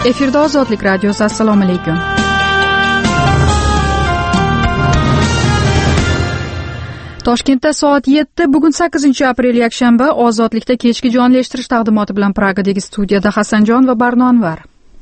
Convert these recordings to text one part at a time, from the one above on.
Efirda Ozodlik radiosi. Assalomu alaykum. Toshkentda soat 7, bugun 8-aprel yakshanba, Ozodlikda kechki jonli eshittirish taqdimoti bilan Pragadagi studiyada Hasanjon va Barno Anvar.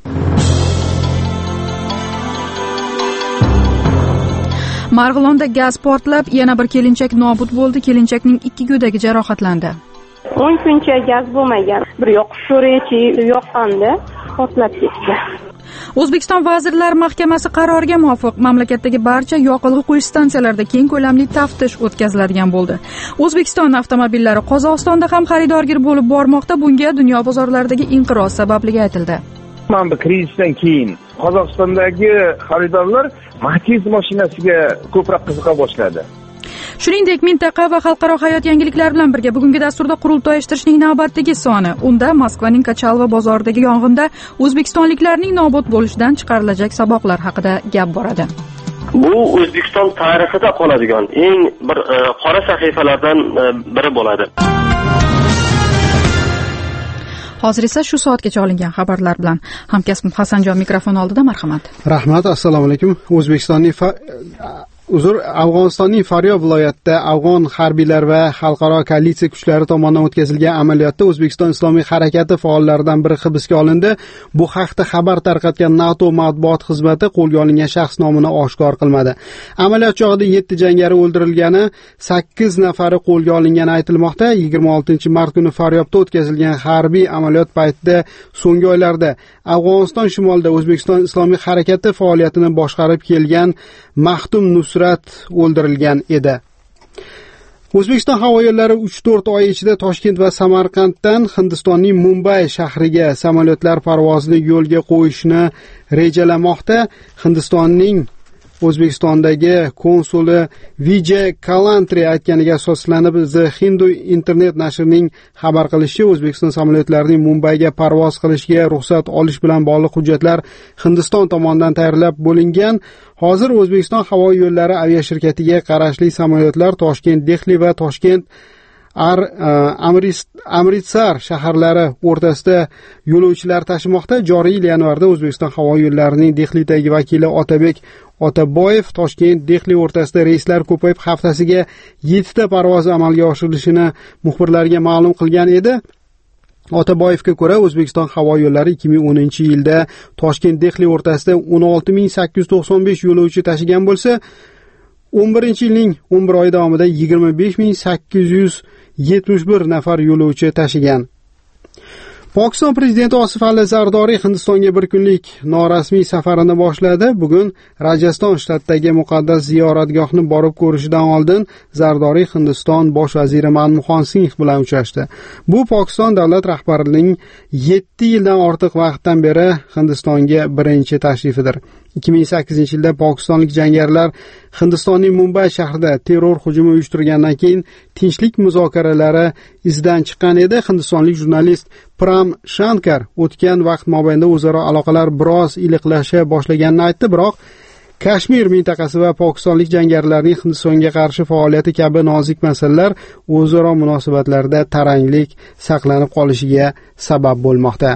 Marg'ilonda gaz portlab, yana bir kelinchak nobud bo'ldi. Kelinchakning 2 go'dagi jarohatlandi. 10 kuncha gaz bo'lmagan. Bir yoqish sho'richi yoqqanda portlab ketdi. O'zbekiston Vazirlar Mahkamasi qaroriga muvofiq mamlakatdagi barcha yoqilg'i quyish stansiyalarida keng ko'lamli taftish o'tkaziladigan bo'ldi. O'zbekiston avtomobillari Qozog'istonda ham xaridorgir bo'lib bormoqda. Bunga dunyo bozorlaridagi inqiroz sababligi aytildi. Mana bu krizisdan keyin Qozog'istondagi xaridorlar Matiz mashinasiga ko'proq qiziqa boshladi. Shuningdek, mintaqa va xalqaro hayot yangiliklari bilan birga bugungi dasturda qurultoy uyushtirishning navbatdagi soni. Unda Moskvaning Kachalva bozoridagi yong'inda o'zbekistonliklarning nobud bo'lishidan chiqarilajak saboqlar haqida gap boradi. Bu O'zbekiston tarixida qoladigan eng bir qora sahifalardan biri bo'ladi. Hozir esa shu soatgacha olingan xabarlar bilan hamkasbim Hasanjon mikrofon oldida. Marhamat. Rahmat, assalomu alaykum. Afg'onistonning Faryob viloyatida afg'on harbiylar va xalqaro koalitsiya kuchlari tomonidan o'tkazilgan amaliyotda O'zbekiston Islomiy harakati faollaridan biri hibsga olindi. Bu haqda xabar tarqatgan NATO matbuot xizmati qo'lga olingan shaxs nomini oshkor qilmadi. Amaliyot chog'ida 7 jangari o'ldirilgani, 8 nafari qo'lga olingani aytilmoqda. 26-mart kuni Faryobda o'tkazilgan harbiy amaliyot paytida so'nggi oylarda Afg'oniston shimolida O'zbekiston Islomiy harakati faoliyatini boshqarib kelgan Maxtum Nusrat o'ldirilgan edi. O'zbekiston havo yo'llari 3-4 oy ichida Toshkent va Samarqanddan Hindistonning Mumbay shahriga samolyotlar parvozini yo'lga qo'yishni rejalamoqda. Hindistonning O'zbekistondagi konsuli Vijay Kalantri aytganiga asoslanib The Hindu internet nashrining xabar qilishicha, O'zbekiston samolyotlarining Mumbayga parvoz qilishiga ruxsat olish bilan bog'liq hujjatlar Hindiston tomonidan tayyorlab bo'lingan. Hozir O'zbekiston havo yo'llari aviashirkatiga qarashli samolyotlar Toshkent, Dehli va Toshkent Amritsar shaharlari o'rtasida yo'lovchilar tashimoqda. Joriy yil yanvarda O'zbekiston havo yo'llarining Dehlidagi vakili Otabek Otaboyev Toshkent Dehli o'rtasida reyslar ko'payib haftasiga 7 ta parvoz amalga oshirilishini muxbirlarga ma'lum qilgan edi. Otaboyevga ko'ra, O'zbekiston havo yo'llari 2010-yilda Toshkent Dehli o'rtasida 16895 yo'lovchi tashigan bo'lsa, 11-yilning 11 oyi davomida 25871 nafar yo'lovchi tashigan. Pokiston prezidenti Osif Ali Zardoriy Hindistonga bir kunlik norasmiy safarini boshladi. Bugun Rajaston shtatidagi muqaddas ziyoratgohni borib ko'rishidan oldin Zardoriy Hindiston bosh vaziri Manmohan Singh bilan uchrashdi. Bu Pokiston davlat rahbarining 7 yildan ortiq vaqtdan beri Hindistonga birinchi tashrifidir. 2008-yilda pokistonlik jangarilar Hindistonning Mumbay shahrida terror hujumi uyushtirgandan keyin tinchlik muzokaralari izdan chiqqan edi. Hindistonlik jurnalist Pram Shankar o'tgan vaqt mobaynida o'zaro aloqalar biroz iliqlasha boshlaganini aytdi, biroq Kashmir mintaqasi va pokistonlik jangarilarning Hindistonga qarshi faoliyati kabi nozik masalalar o'zaro munosabatlarda taranglik saqlanib qolishiga sabab bo'lmoqda.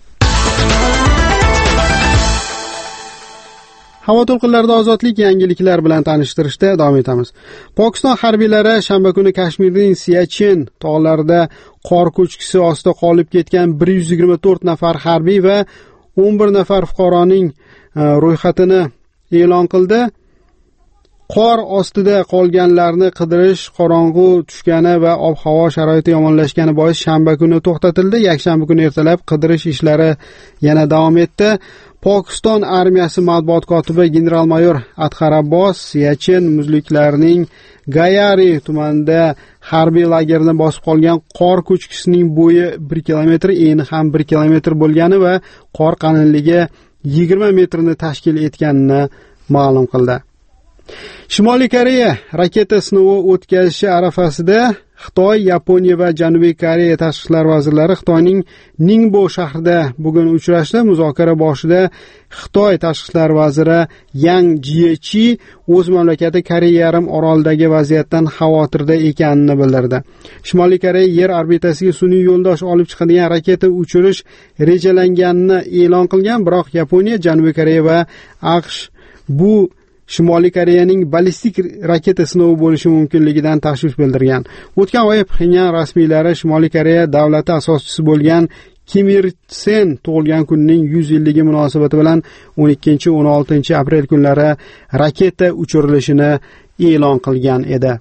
Havo to'lqinlarida ozodlik yangiliklar bilan tanishtirishda davom etamiz. Pokiston harbiylari shanba kuni Kashmirning Siachen tog'larida qor ko'chkisi ostida qolib ketgan 124 nafar harbiy va 11 nafar fuqaroning ro'yxatini e'lon qildi. Qor ostida qolganlarni qidirish qorong'u tushgani va ob-havo sharoiti yomonlashgani bois shanba kuni to'xtatildi. Yakshanba kuni ertalab qidirish ishlari yana davom etdi. Pokiston armiyasi matbuot kotibi general-mayor Adhar Abbos Siachen muzliklarining Gayari tumanida harbiy lagerni bosib qolgan qor ko'chkisining bo'yi 1 kilometr, eni ham 1 kilometr bo'lgani va qor qalinligi 20 metrni tashkil etganini ma'lum qildi. Shimoliy Koreya raketa sinovi o'tkazishi arafasida Xitoy, Yaponiya va Janubiy Koreya tashqi ishlar vazirlari Xitoyning Ningbo shahrida bugun uchrashdi. Muzokara boshida Xitoy tashqi ishlar vaziri Yang Jiechi o'z mamlakati Koreya yarim orolidagi vaziyatdan xavotirda ekanini bildirdi. Shimoliy Koreya yer orbitasiga sun'iy yo'ldosh olib chiqadigan raketa uchirish rejalanganini e'lon qilgan, biroq Yaponiya, Janubiy Koreya va AQSh bu Shimoliy Koreyaning ballistik raketa sinovi bo'lishi mumkinligidan tashvish bildirgan. O'tgan oy Pxenyan rasmiylari Shimoliy Koreya davlati asoschisi bo'lgan Kim Il Sen tug'ilgan kunining 100 yilligi munosabati bilan 12-16 aprel kunlari raketa uchirilishini e'lon qilgan edi.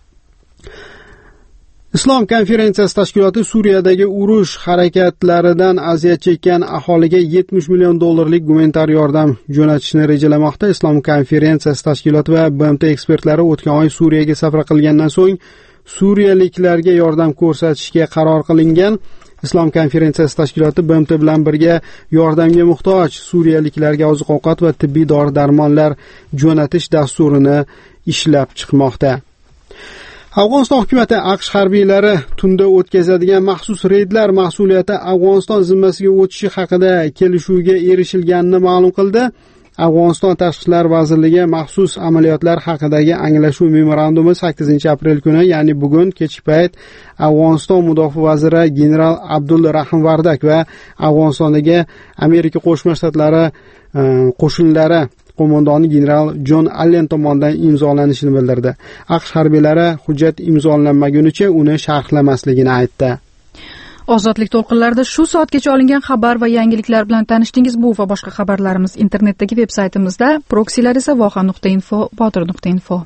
Islom konferensiyasi tashkiloti Suriyadagi urush harakatlaridan aziyat chekkan aholiga $70 million gumanitar yordam jo'natishni rejalamoqda. Islom konferensiyasi tashkiloti va BMT ekspertlari o'tgan oy Suriyaga safar qilgandan so'ng suriyaliklarga yordam ko'rsatishga qaror qilingan. Islom konferensiyasi tashkiloti BMT bilan birga yordamga muhtoj suriyaliklarga oziq-ovqat va tibbiy dori-darmonlar jo'natish dasturini ishlab chiqmoqda. Afg'oniston hukumati AQSh harbiylari tunda o'tkazadigan maxsus reydlar mas'uliyati Afg'oniston zimmasiga o'tishi haqida kelishuvga erishilganini ma'lum qildi. Afg'oniston Tashqi ishlar vazirligi maxsus amaliyotlar haqidagi anglashuv memorandumi 8-aprel kuni, ya'ni bugun kechki payt Afg'oniston mudofaa vaziri general Abdulla Rahim Vardak va Afg'onistondagi Amerika Qo'shma Shtatlari qo'shinlari qo'mondoni general Jon Allen tomonidan imzolanishini bildirdi. AQSh harbiylari hujjat imzolanmagunicha uni sharhlamasligini aytdi. Ozodlik to'lqinlarida shu soatgacha olingan xabar va yangiliklar bilan tanishdingiz. Bu va boshqa xabarlarimiz internetdagi veb-saytimizda, proksilar esa voha.info, botir.info.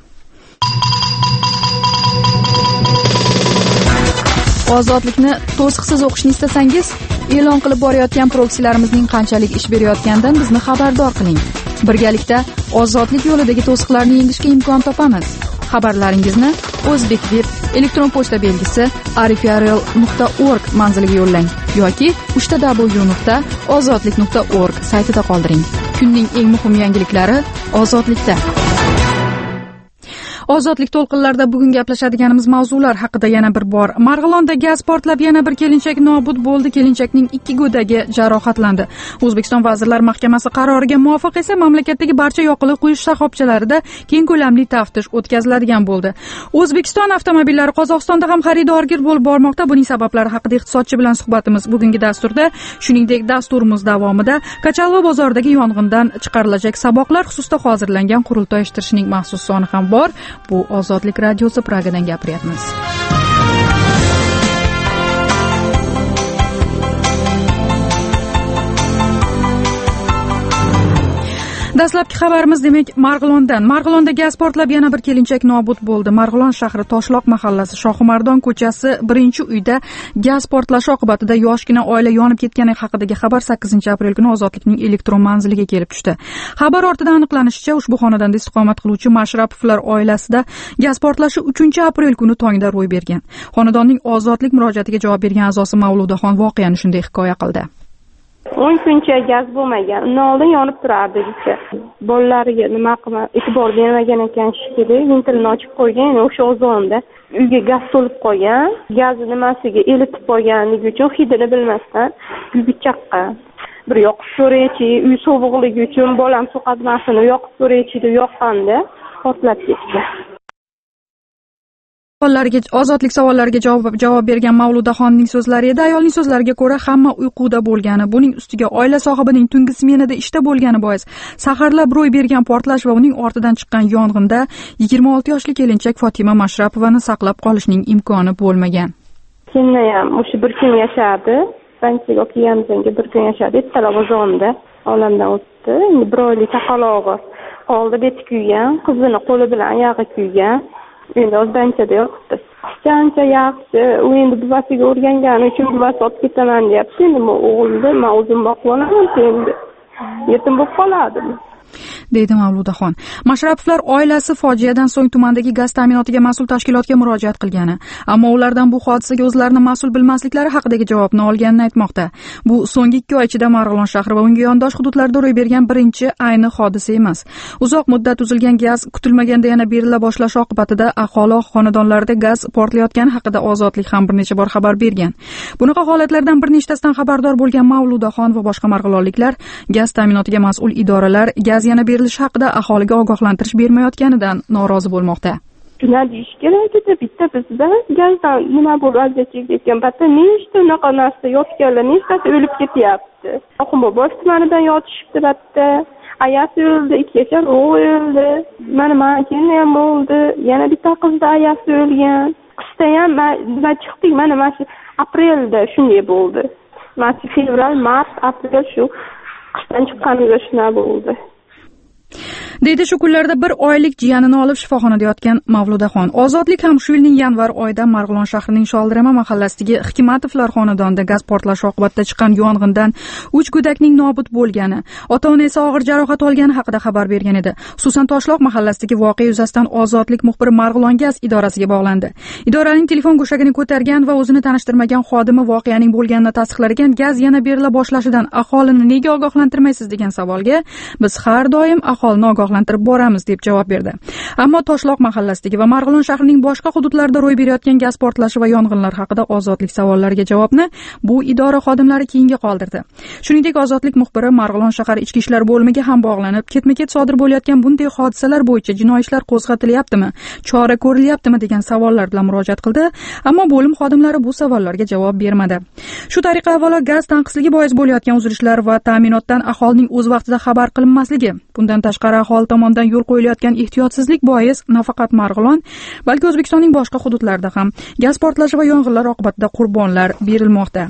Ozodlikni to'siqsiz o'qishni istasangiz, e'lon qilib borayotgan proksilarimizning qanchalik ish berayotganidan bizni xabardor qiling. Birgalikda ozodlik yo'lidagi to'siqlarni yengishga imkon topamiz. Xabarlaringizni O'zbekdeb elektron pochta belgisi arifyarel.org manziliga yo'llang yoki www.ozodlik.org saytida qoldiring. Kunning eng muhim yangiliklari ozodlikda. Ozodlik to'lqinlarida bugun gaplashadiganimiz mavzular haqida yana bir bor. Marg'ilonda gaz portlab yana bir kelinchak nobud bo'ldi. Kelinchakning 2 go'dagi jarohatlandi. O'zbekiston Vazirlar Mahkamasi qaroriga muvofiq esa mamlakatdagi barcha yoqilg'i quyish shoxobchalarida keng ko'lamli taftish o'tkaziladigan bo'ldi. O'zbekiston avtomobillari Qozog'istonda ham xaridorgir bo'lib bormoqda. Buning sabablari haqida iqtisodchi bilan suhbatimiz bugungi dasturda. Shuningdek, dasturimiz davomida Kachalva bozoridagi yong'indan chiqarilajak saboqlar xususida hozirlangan qurultoy eshittirishning maxsus soni ham bor. Bu Ozodlik radiosi Pragadan gapiryapmiz. Dastlabki xabarimiz demak Marg'ilondan. Marg'ilonda gaz portlab yana bir kelinchak nobud bo'ldi. Marg'ilon shahri Toshloq mahallasi Shohimardon ko'chasi 1-uyda gaz portlashi oqibatida yoshgina oila yonib ketgani haqidagi xabar 8-aprel kuni Ozodlikning elektron manziliga kelib tushdi. Xabar ortida aniqlanishicha, ushbu xonadonda istiqomat qiluvchi Mashrapovlar oilasida gaz portlashi 3-aprel kuni tongda ro'y bergan. Xonadonning Ozodlik murojaatiga javob bergan a'zosi Mavludaxon voqeani shunday hikoya qildi. 10 kuncha gaz bo'lmagan. Undan oldin yonib turardi ichi. Bolalariga nima qilma, e'tibor bermagan ekan shekilli, ventilni ochib qo'ygan, o'sha o'zonda uyga gaz to'lib qo'ygan. Gazni nimasiga elitib qo'yganligi uchun hidini bilmasdan uyga chaqqan. Bir yoqib ko'raychi, uy sovuqligi uchun bolam so'qatmasini yoqib ko'raychi deb yoqqanda portlab ketdi. Ozodlik savollariga javob bergan Mavludaxonning so'zlari edi. Ayolning so'zlariga ko'ra, hamma uyquda bo'lgani, buning ustiga oila sohibining tungi smenada ishda bo'lgani bois saharlab ro'y bergan portlash va uning ortidan chiqqan yong'inda 26 yoshli kelinchak Fotima Mashrapovani saqlab qolishning imkoni bo'lmagan. Keyin ham o'sha bir kun yashadi. Bankiga kelganimizdan bir kun yashadi. Talabozonda olamdan o'tdi. Endi bir oylik chaqalog'i qoldi, beti kuygan, qizini qo'li bilan oyog'i kuygan. Endi o'zbanchada yotibdi. Qancha yaxshi, u endi buvasiga o'rgangani uchun buvasi olib ketaman deyapti. Endi o'g'ilni men o'zim boqib olaman, endi yetim bo'lib qoladi. deydi Mavludaxon. Mashrapovlar oilasi fojiadan so'ng tumandagi gaz ta'minotiga mas'ul tashkilotga murojaat qilgani, ammo ulardan bu hodisaga o'zlarini mas'ul bilmasliklari haqidagi javobni olganini aytmoqda. Bu so'nggi 2 oy ichida Marg'ilon shahri va unga yondosh hududlarda ro'y bergan birinchi ayni hodisa emas. Uzoq muddat uzilgan gaz kutilmaganda yana berila boshlashi oqibatida aholi xonadonlarida gaz portlayotgani haqida Ozodlik ham bir necha bor xabar bergan. Bunaqa holatlardan bir nechtasidan xabardor bo'lgan Mavludaxon va boshqa marg'ilonliklar gaz ta'minotiga mas'ul idoralar gaz yana berilishi haqida aholiga ogohlantirish bermayotganidan norozi bo'lmoqda. Nima deyish kerak edi, bitta bizda gazdan nima bo'lib aziyat chekayotgan paytda nechta unaqa narsa yotganlar, nechtasi o'lib ketyapti. Oxunboboyev tumanidan yotishibdi bitta. Ayasi o'ldi, 2 yashar o'g'il o'ldi. Mana kelin ham o'ldi. Yana bitta qizda ayasi o'lgan. Qishda ham nima chiqdik, mana shu aprelda shunday bo'ldi. Mana fevral, mart, aprel shu qishdan chiqqanimizda shunday bo'ldi. deydi shu kunlarda 1 oylik jiyanini olib shifoxonada yotgan Mavludaxon. Ozodlik ham shu yilning yanvar oyida Marg'ilon shahrining Sholdirama mahallasidagi Hikmatovlar xonadonida gaz portlashi oqibatida chiqqan yong'indan 3 go'dakning nobud bo'lgani, ota-ona esa og'ir jarohat olgani haqida xabar bergan edi. Xususan Toshloq mahallasidagi voqea yuzasidan Ozodlik muxbiri Marg'ilon gaz idorasiga bog'landi. Idoraning telefon go'shagini ko'targan va o'zini tanishtirmagan xodimi voqeaning bo'lganini tasdiqlar ekan, gaz yana berila boshlashidan aholini nega ogohlantirmaysiz degan savolga biz har doim aholini ogohlantirib boramiz deb javob berdi. Ammo Toshloq mahallasidagi va Marg'ilon shahrining boshqa hududlarida ro'y berayotgan gaz portlashi va yong'inlar haqida Ozodlik savollariga javobni bu idora xodimlari keyinga qoldirdi. Shuningdek, Ozodlik muxbiri Marg'ilon shahar ichki ishlar bo'limiga ham bog'lanib, ketma-ket sodir bo'layotgan bunday hodisalar bo'yicha jinoiy ishlar qo'zg'atilyaptimi, chora ko'rilyaptimi degan savollar bilan murojaat qildi, ammo bo'lim xodimlari bu savollarga javob bermadi. Shu tariqa avvalo gaz tanqisligi bois bo'layotgan uzilishlar va ta'minotdan aholining o'z vaqtida xabar qilinmasligi, bundan tashqari aholi tomonidan yo'l qo'yilayotgan ehtiyotsizlik bois nafaqat Marg'ilon, balki O'zbekistonning boshqa hududlarida ham gaz portlashi va yong'inlar oqibatida qurbonlar berilmoqda.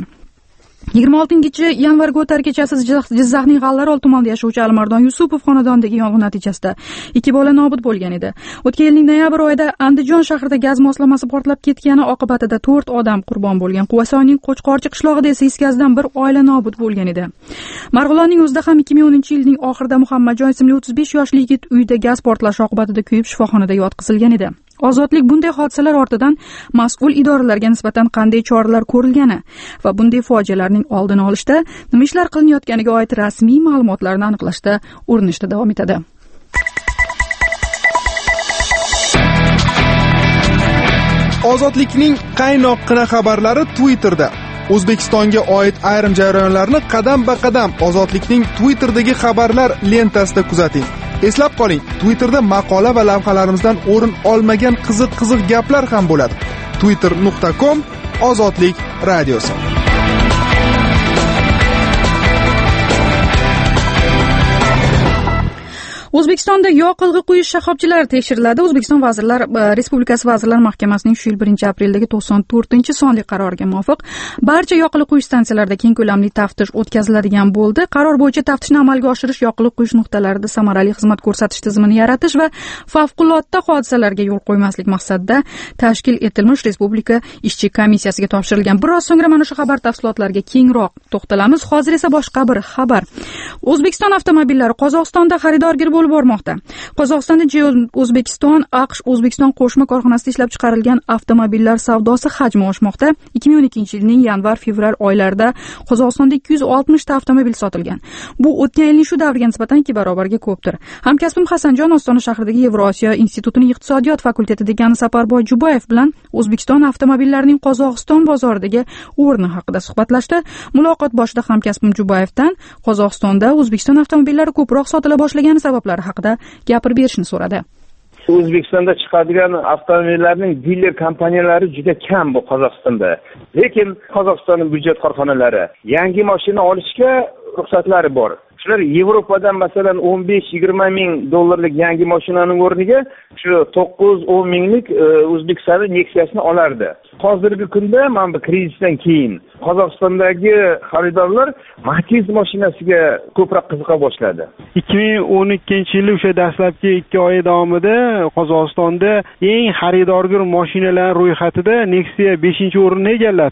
26-yanvarga o'tar kechasi Jizzaxning G'allarol tumanida yashovchi Alimardon Yusupov xonadonidagi yong'in natijasida 2 bola nobud bo'lgan edi. O'tgan yilning noyabr oyida Andijon shahrida gaz moslamasi portlab ketgani oqibatida 4 odam qurbon bo'lgan. Quvasoyning Qo'chqorchi qishlog'ida esa is gazdan 1 oila nobud bo'lgan edi. Marg'ilonning o'zida ham 2010-yilning oxirida Muhammadjon ismli 35 yoshli yigit uyida gaz portlashi oqibatida kuyib shifoxonada yotqizilgan edi. Ozodlik bunday hodisalar ortidan mas'ul idoralarga nisbatan qanday choralar ko'rilgani va bunday fojialarning oldini olishda nima ishlar qilinayotganiga oid rasmiy ma'lumotlarni aniqlashda urinishda davom etadi. Ozodlikning qaynoqqina xabarlari Twitterda. O'zbekistonga oid ayrim jarayonlarni qadam-ba-qadam Ozodlikning Twitter'dagi xabarlar lentasida kuzating. Eslab qoling, Twitterda maqola va lavhalarimizdan o'rin olmagan qiziq gaplar ham bo'ladi. twitter.com Ozodlik radiosi. O'zbekistonda yoqilg'i quyish shoxobchalari tekshiriladi. O'zbekiston Vazirlar Respublikasi Vazirlar Mahkamasining shu yil 1-aprildagi 94-sonli qaroriga muvofiq barcha yoqilg'i quyish stansiyalarida keng ko'lamli taftish o'tkaziladigan bo'ldi. Qaror bo'yicha taftishni amalga oshirish, yoqilg'i quyish nuqtalarida samarali xizmat ko'rsatish tizimini yaratish va favqulodda hodisalarga yo'l qo'ymaslik maqsadida tashkil etilmish Respublika ishchi komissiyasiga topshirilgan. Biroz so'ngra mana shu xabar tafsilotlariga kengroq to'xtalamiz. Hozir esa boshqa bir xabar. O'zbekiston avtomobillari Qozog'istonda xaridorgir bo'lib bormoqda. Qozog'istonda O'zbekiston, AQSh, O'zbekiston qo'shma korxonasida ishlab chiqarilgan avtomobillar savdosi hajmi oshmoqda. 2012-yilning yanvar-fevral oylarida Qozog'istonda 260 ta avtomobil sotilgan. Bu o'tgan yilning shu davriga nisbatan 2 barobarga ko'pdir. Hamkasbim Hasanjon Ostona shahridagi Yevrosiyo institutining iqtisodiyot fakulteti dekani Saparboy Jubayev bilan O'zbekiston avtomobillarining Qozog'iston bozoridagi o'rni haqida suhbatlashdi. Muloqot boshida hamkasbim Jubayevdan Qozog'istonda O'zbekiston avtomobillari ko'proq sotila boshlagani sabablari haqida gapirib berishni so'radi. O'zbekistonda chiqadigan avtomobillarning diler kompaniyalari juda kam bu Qozog'istonda. Lekin Qozog'istonning byudjet korxonalari yangi mashina olishga ruxsatlari bor. Shular Yevropadan masalan 15-20 ming dollarlik yangi mashinaning o'rniga shu 9-10 minglik O'zbekiston Nexia'sini olardi. Hozirgi kunda mana bu krizisdan keyin Qozog'istondagi xaridorlar Matiz mashinasiga ko'proq qiziqa boshladi. 2012-yil o'sha dastlabki 2 oy davomida Qozog'istonda eng xaridorgir mashinalar ro'yxatida Nexia 5-o'rinni egallabdi.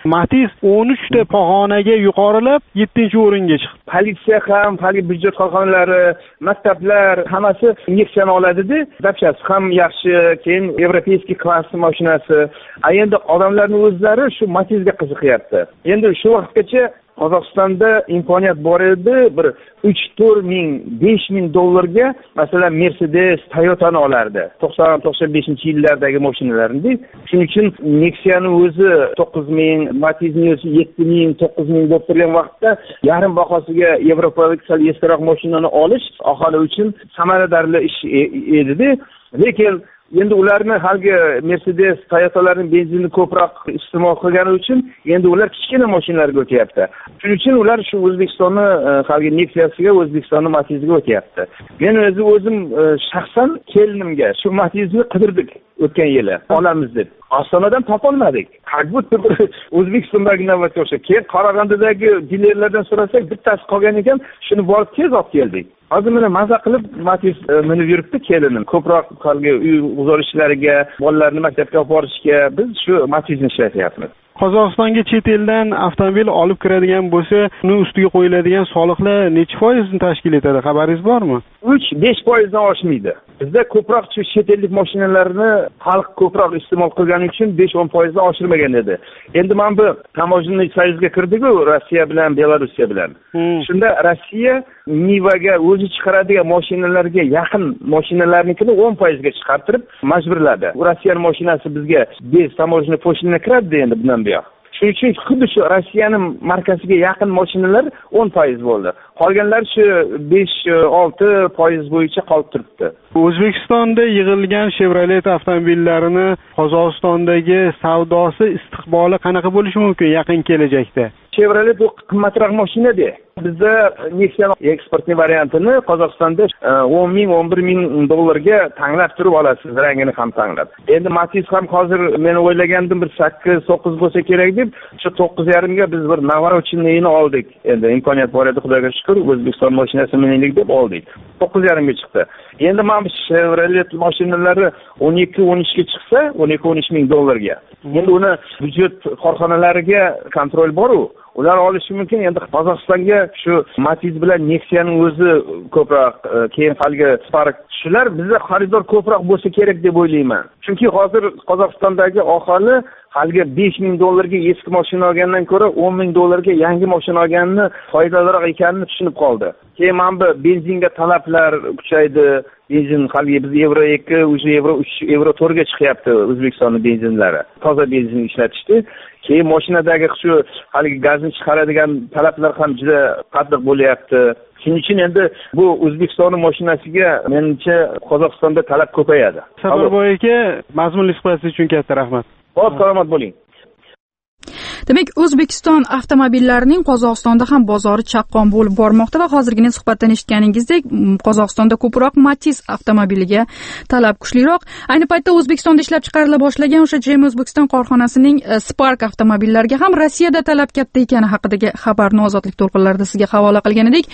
Matiz 13 ta pog'onaga yuqorilab 7-o'ringa chiqdi. Politsiya ham, hali byudjet korxonalari, maktablar hammasi Nexia'ni oladida, dafchasi ham yaxshi, keyin yevropeyskiy klass mashinasi. Endi odamlarning o'zlari shu Matizga qiziqyapti. Endi shu vaqtgacha Qozog'istonda imkoniyat bor edi, bir 3-4 ming, 5 ming dollarga masalan Mercedes, Toyota'ni olardi. 90-95-yillardagi mashinalarni. Shuning uchun Nexia'ni o'zi 9 ming, Matizning o'zi 7 ming, 9 ming bo'lib turgan vaqtda yarim bahosiga yevropalik sal eskiroq mashinani olish aholi uchun samaradorli ish edi-da. Lekin endi ularni halgi Mercedes, Toyota'larning benzinini ko'proq iste'mol qilgani uchun endi ular kichkina mashinalarga o'tyapti. Shuning uchun ular shu O'zbekistonni halgi Nexia'siga, O'zbekistonni Matizga o'tyapti. Men o'zim shaxsan kelinimga shu Matizni qidirdik o'tgan yili olamiz deb. Ostonadan topolmadik. Qalbutda O'zbekistondagi navbatga o'xshab. Keyin Qarag'andadagi dilerlardan so'rasak, bittasi qolgan ekan, shuni borib tez olib keldik. Hozir meni maza qilib Matiz minib yuribdi kelinim. Ko'proq qalgi uy g'uzor ishlariga, bolalarni maktabga olib borishga biz shu Matizni ishlatyapmiz. Qozog'istonga chet eldan avtomobil olib kiradigan bo'lsa, uni ustiga qo'yiladigan soliqlar necha foizni tashkil etadi? Xabaringiz bormi? 3-5% dan oshmaydi. Bizda ko'proq shu chet ellik mashinalarni xalq ko'proq iste'mol qilgani uchun 5-10% dan oshirmagan edi. Endi men bu tamojenniy soyuzga kirdik-ku, Rossiya bilan Belorussiya bilan. Shunda Rossiya Nivaga o'zi chiqaradigan mashinalarga yaqin mashinalarnikini 10% ga chiqartirib majburladi. Rossiyaning mashinasi bizga bez tamojenniy po'shinga kiradi endi bundan buyoq. Shuning uchun xuddi shu Rossiyaning markasiga yaqin mashinalar 10% bo'ldi. Qolganlar shu 5-6% bo'yicha qolib turibdi. O'zbekistonda yig'ilgan Chevrolet avtomobillarini Qozog'istondagi savdosi, istiqboli qanaqa bo'lishi mumkin yaqin kelajakda? Chevrolet bu qimmatroq mashina-da. Bizda Nexia eksportning variantini Qozog'istonda 10 ming, 11 ming dollarga tanlab turib olasiz, rangini ham tanlab. Endi Matiz ham hozir men o'ylagandim bir 8-9 bo'lsa kerak deb, shu 9,5 ga biz bir navorotchinni oldik. Endi imkoniyat bor edi, Xudoga shukr, O'zbekiston mashinasi mininglik deb oldik. 9,5 ga chiqdi. Endi mana bu Chevrolet mashinalari 12-13 ga chiqsa, 12-13 ming dollarga. Endi uni byudjet korxonalariga kontrol bor-u. Ular olishi mumkin. Endi Qozog'istonga shu Matiz bilan Nexia'ning o'zi ko'proq, keyin qolgan Spark shular bizda xaridor ko'proq bo'lsa kerak deb o'ylayman. Chunki hozir Qozog'istondagi aholi halga 5 ming dollarga eski mashina olgandan ko'ra 10 ming dollarga yangi mashina olganini foydaliroq ekanini tushunib qoldi. Keyin mana bu benzinga talablar kuchaydi. Benzin halga biz Euro 2, o'sha Euro 3, Euro 4 ga chiqyapti O'zbekistonning benzinlari. Toza benzin ishlatishdi. Keyin mashinadagi shu haligi gazni chiqaradigan talablar ham juda qattiq bo'lyapti. Shuning uchun endi bu O'zbekistonning mashinasiga menimcha Qozog'istonda talab ko'payadi. Safarboy aka, mazmunli suhbatingiz uchun katta rahmat. Xo'p, salomat bo'ling. Demak, O'zbekiston avtomobillarining Qozog'istonda ham bozori chaqqon bo'lib bormoqda va hozirgina suhbatdan eshitganingizdek, Qozog'istonda ko'proq Matiz avtomobiliga talab kuchliroq. Ayni paytda O'zbekistonda ishlab chiqarila boshlagan o'sha JM O'zbekiston korxonasining Spark avtomobillariga ham Rossiyada talab katta ekani haqidagi xabarni Ozodlik to'lqinlarida sizga havola qilgan edik.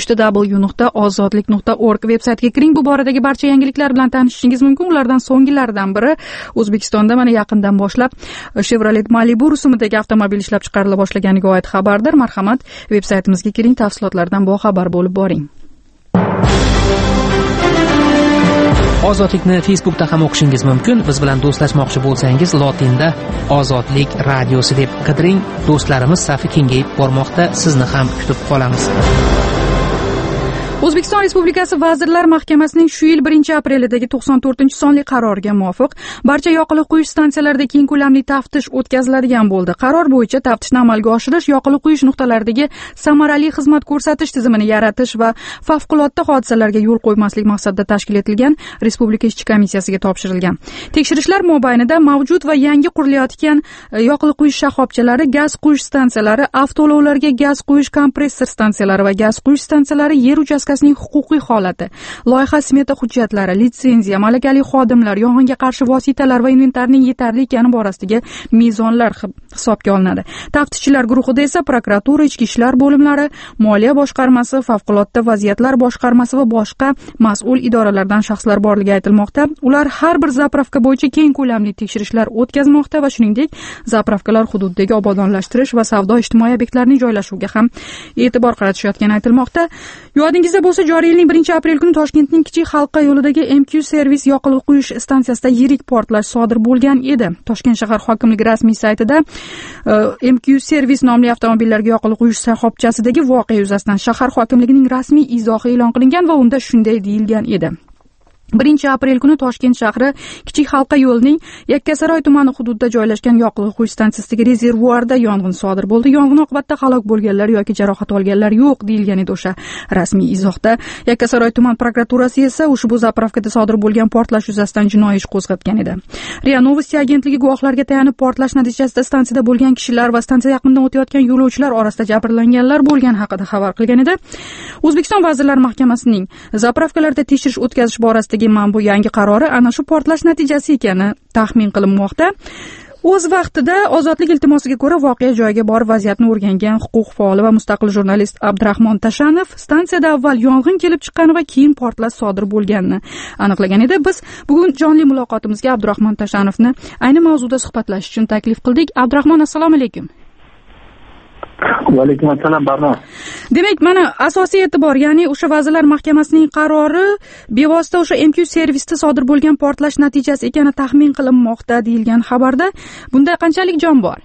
www.ozodlik.org veb-saytiga kiring. Bu boradagi barcha yangiliklar bilan tanishishingiz mumkin. Ulardan so'ngilaridan biri O'zbekistonda mana yaqindan boshlab Chevrolet Malibu rusumidagi avtomobil ishlab chiqarila boshlaganiga oid xabardir. Marhamat, veb-saytimizga kiring, tafsilotlardan boxabar bo'lib boring. Ozodlikni Facebookda ham o'qishingiz mumkin. Biz bilan do'stlashmoqchi bo'lsangiz, lotinda Ozodlik radiosi deb qidiring. Do'stlarimiz safi kengayib bormoqda. Sizni ham kutib qolamiz. O'zbekiston Respublikasi Vazirlar Mahkamasining shu yil 1-aprelidagi 94-sonli qaroriga muvofiq barcha yoqilg'i quyish stansiyalarida keng ko'lamli taftish o'tkaziladigan bo'ldi. Qaror bo'yicha taftishni amalga oshirish yoqilg'i quyish nuqtalaridagi samarali xizmat ko'rsatish tizimini yaratish va favqulodda hodisalarga yo'l qo'ymaslik maqsadida tashkil etilgan Respublika ishchi komissiyasiga topshirilgan. Tekshirishlar mobaynida mavjud va yangi qurilayotgan yoqilg'i quyish shoxobchalari, gaz quyish stansiyalari, avtoulovlarga gaz quyish kompressor stansiyalari va gaz quyish stansiyalari yer uchastkasi uchastkasining huquqiy holati, loyiha smeta hujjatlari, litsenziya, malakali xodimlar, yong'inga qarshi vositalar va inventarning yetarli ekani borasidagi mezonlar hisobga olinadi. Taftishchilar guruhida esa prokuratura, ichki ishlar bo'limlari, moliya boshqarmasi, favqulodda vaziyatlar boshqarmasi va boshqa mas'ul idoralardan shaxslar borligi aytilmoqda. Ular har bir zapravka bo'yicha keng ko'lamli tekshirishlar o'tkazmoqda va shuningdek zapravkalar hududidagi obodonlashtirish va savdo ijtimoiy obyektlarining joylashuviga ham e'tibor qaratishayotgani aytilmoqda. Yodingizda bo'lsa, joriy yilning 1-aprel kuni Toshkentning Kichik Halqa yo'lidagi MQ Servis yoqilg'i quyish stansiyasida yirik portlash sodir bo'lgan edi. Toshkent shahar hokimligi rasmiy saytida MQ Servis nomli avtomobillarga yoqilg'i quyish shoxobchasidagi voqea yuzasidan shahar hokimligining rasmiy izohi e'lon qilingan va unda shunday deyilgan edi. 1-aprel kuni Toshkent shahri Kichik Halqa yo'lining Yakkasaroy tumani hududida joylashgan yoqilg'i quyish stansiyasidagi rezervuarda yong'in sodir bo'ldi. Yong'in oqibatida halok bo'lganlar yoki jarohat olganlar yo'q deyilgan edi o'sha rasmiy izohda. Yakkasaroy tuman prokuraturasi esa ushbu zapravkada sodir bo'lgan portlash yuzasidan jinoiy ish qo'zg'atgan edi. RIA Novosti agentligi guvohlarga tayanib, portlash natijasida stansiyada bo'lgan kishilar va stansiya yaqinidan o'tayotgan yo'lovchilar orasida jabrlanganlar bo'lgani haqida xabar qilgan edi. O'zbekiston Vazirlar Mahkamasining zapravkalarda tekshirish o'tkazish borasidagi bu yangi qarori ana shu portlash natijasi ekani taxmin qilinmoqda. O'z vaqtida Ozodlik iltimosiga ko'ra voqea joyiga borib vaziyatni o'rgangan huquq faoli va mustaqil jurnalist Abdurahmon Tashanov stansiyada avval yong'in kelib chiqqani va keyin portlash sodir bo'lganini aniqlagan edi. Biz bugun jonli muloqotimizga Abdurahmon Tashanovni ayni mavzuda suhbatlashish uchun taklif qildik. Abdurahmon, assalomu alaykum. Va alaykum assalom, Barno. Demak, mana asosiy e'tibor, ya'ni o'sha Vazirlar Mahkamasining qarori bevosita o'sha MQ servisda sodir bo'lgan portlash natijasi ekani taxmin qilinmoqda deyilgan xabarda. Bunda qanchalik jon bor?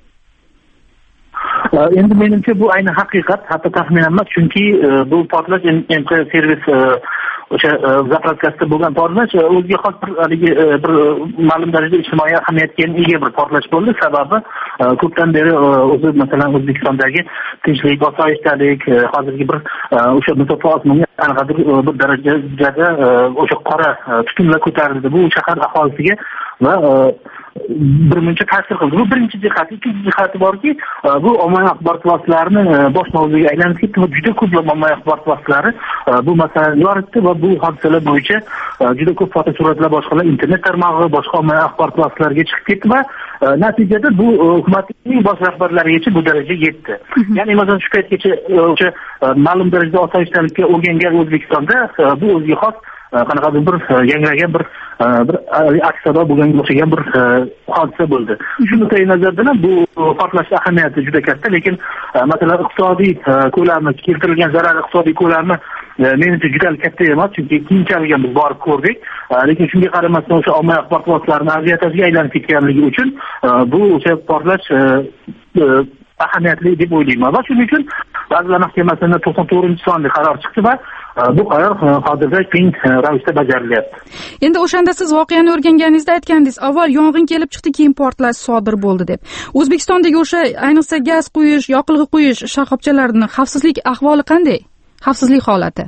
Endi menimcha bu ayni haqiqat, hatto taxmin emas, chunki bu portlash MQ servis o'sha zapravkasida bo'lgan portlash o'ziga xos bir ma'lum darajada ijtimoiy ahamiyatga ega bir portlash bo'ldi. Sababi ko'pdan beri o'zi masalan O'zbekistondagi tinchlik, osoyishtalik, hozirgi bir o'sha mudofaa osmonga qanaqadir bir darajada o'sha qora tutunlar ko'tarildi bu shahar aholisiga va birmuncha ta'sir qildi. Bu birinchi jihat. Ikkinchi jihati borki, bu ommaviy axborot vositalarini bosh mavzuga aylanib ketdi va juda ko'p ommaviy axborot vositalari bu masalani yoritdi va bu hodisalar bo'yicha juda ko'p fotosuratlar, boshqalar internet tarmog'i, boshqa ommaviy axborot vositalariga chiqib ketdi va natijada bu hukumatning bosh rahbarlarigacha bu darajaga yetdi. Ya'ni masalan shu paytgacha o'sha ma'lum darajada osoyishtalikka o'rgangan O'zbekistonda bu o'ziga xos qanaqadir bir yangragan bir aksiyada bo'lganga o'xshagan bir hodisa bo'ldi. Shu nuqtai nazardan bu portlash ahamiyati juda katta, lekin masalan iqtisodiy ko'lami, keltirilgan zarar iqtisodiy ko'lami menimcha juda katta emas, chunki keyinchalik biz borib ko'rdik. Lekin shunga qaramasdan o'sha ommaviy axborot vositalarining aviatasiga aylanib ketganligi uchun bu o'sha portlash ahamiyatli deb o'ylayman. Va shuning uchun Vazirlar Mahkamasining 94-sonli qaror chiqdi va bu qaror hozirda keng ravishda bajarilyapti. Endi o'shanda siz voqeani o'rganganingizda aytgandingiz, avval yong'in kelib chiqdi, keyin portlash sodir bo'ldi deb. O'zbekistondagi o'sha ayniqsa gaz quyish, yoqilg'i quyish shoxobchalarining xavfsizlik ahvoli qanday? Xavfsizlik holati?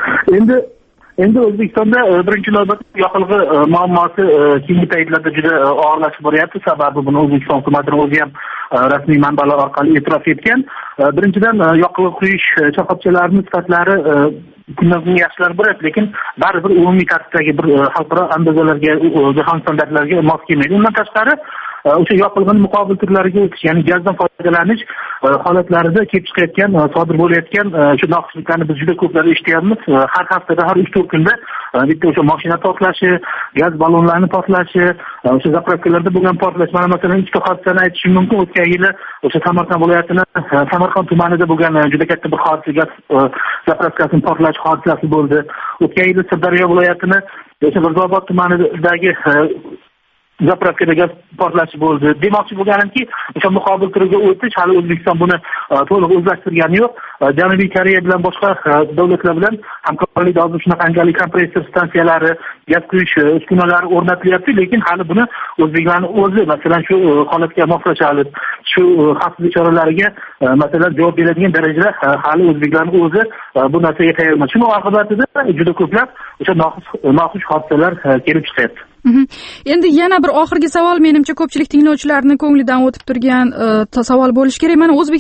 Endi O'zbekistonda birinchi navbatda yoqilg'i muammosi keyingi paytlarda juda og'irlashib boryapti. Sababi buni O'zbekiston hukumatining o'zi ham rasmiy manbalar orqali e'tirof etgan. Birinchidan yoqilg'i quyish shoxobchalarining sifatlari kundan kunga yaxshilanib boryapti, lekin baribir umumiy tartibdagi bir xalqaro andozalarga, jahon standartlariga mos kelmaydi. Undan tashqari o'sha yoqilg'ini muqobil turlariga o'tish, ya'ni gazdan foydalanish holatlarida kelib chiqayotgan, sodir bo'layotgan shu noxushliklarni biz juda ko'plar eshityapmiz. Har haftada, har 3-4 kunda bitta o'sha mashina portlashi, gaz ballonlarini portlashi, o'sha zapravkalarda bo'lgan portlash. Mana masalan ikkita hodisani aytishim mumkin. O'tgan yili o'sha Samarqand viloyatining Samarqand tumanida bo'lgan juda katta bir hodisa, gaz zapravkasining portlash hodisasi bo'ldi. O'tgan yili Sirdaryo viloyatining o'sha Mirzaobod tumanidagi zapravkada gaz portlashi bo'ldi. Demoqchi bo'lganimki, o'sha muqobil turga o'tish hali O'zbekiston buni to'liq o'zlashtirgani yo'q. Janubiy Koreya bilan boshqa davlatlar bilan hamkorlikda hozir shunaqa kompressor stansiyalari, gaz quyish uskunalari o'rnatilyapti, lekin hali buni o'zbeklarning o'zi masalan shu holatga moslashib, shu xavfsizlik choralariga masalan javob beradigan darajada hali o'zbeklarning o'zi bu narsaga tayyor emas. Shuning oqibatida juda ko'plab o'sha noxush hodisalar kelib chiqyapti. Endi yana bir oxirgi savol, menimcha ko'pchilik tinglovchilarning ko'nglidan o'tib turgan savol bo'lishi kerak. Mana O'zbekistonda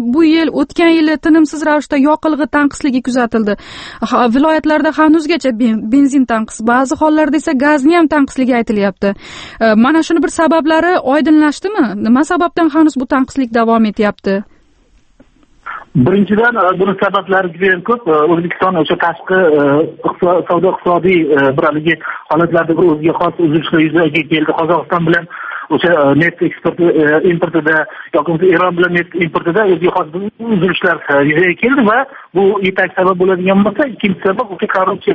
bu yil o'tgan yili tinimsiz ravishda yoqilg'i tanqisligi kuzatildi. Viloyatlarda hanuzgacha benzin tanqis, ba'zi hollarda esa gazni ham tanqisligi aytilyapti. Mana shuni bir sabablari oydinlashdimi? Nima sababdan hanuz bu tanqislik davom etyapti? Birinchidan, buni sabablari juda ham ko'p. O'zbekiston o'sha tashqi savdo-iqtisodiy bir haligi holatlarda bir o'ziga xos uzilishlar yuzaga keldi. Qozog'iston bilan o'sha neft eksporti importida yoki Eron bilan neft importida o'ziga xos uzilishlar yuzaga keldi va bu yetakchi sabab bo'ladigan bo'lsa, ikkinchi sabab o'sha korrupsiya.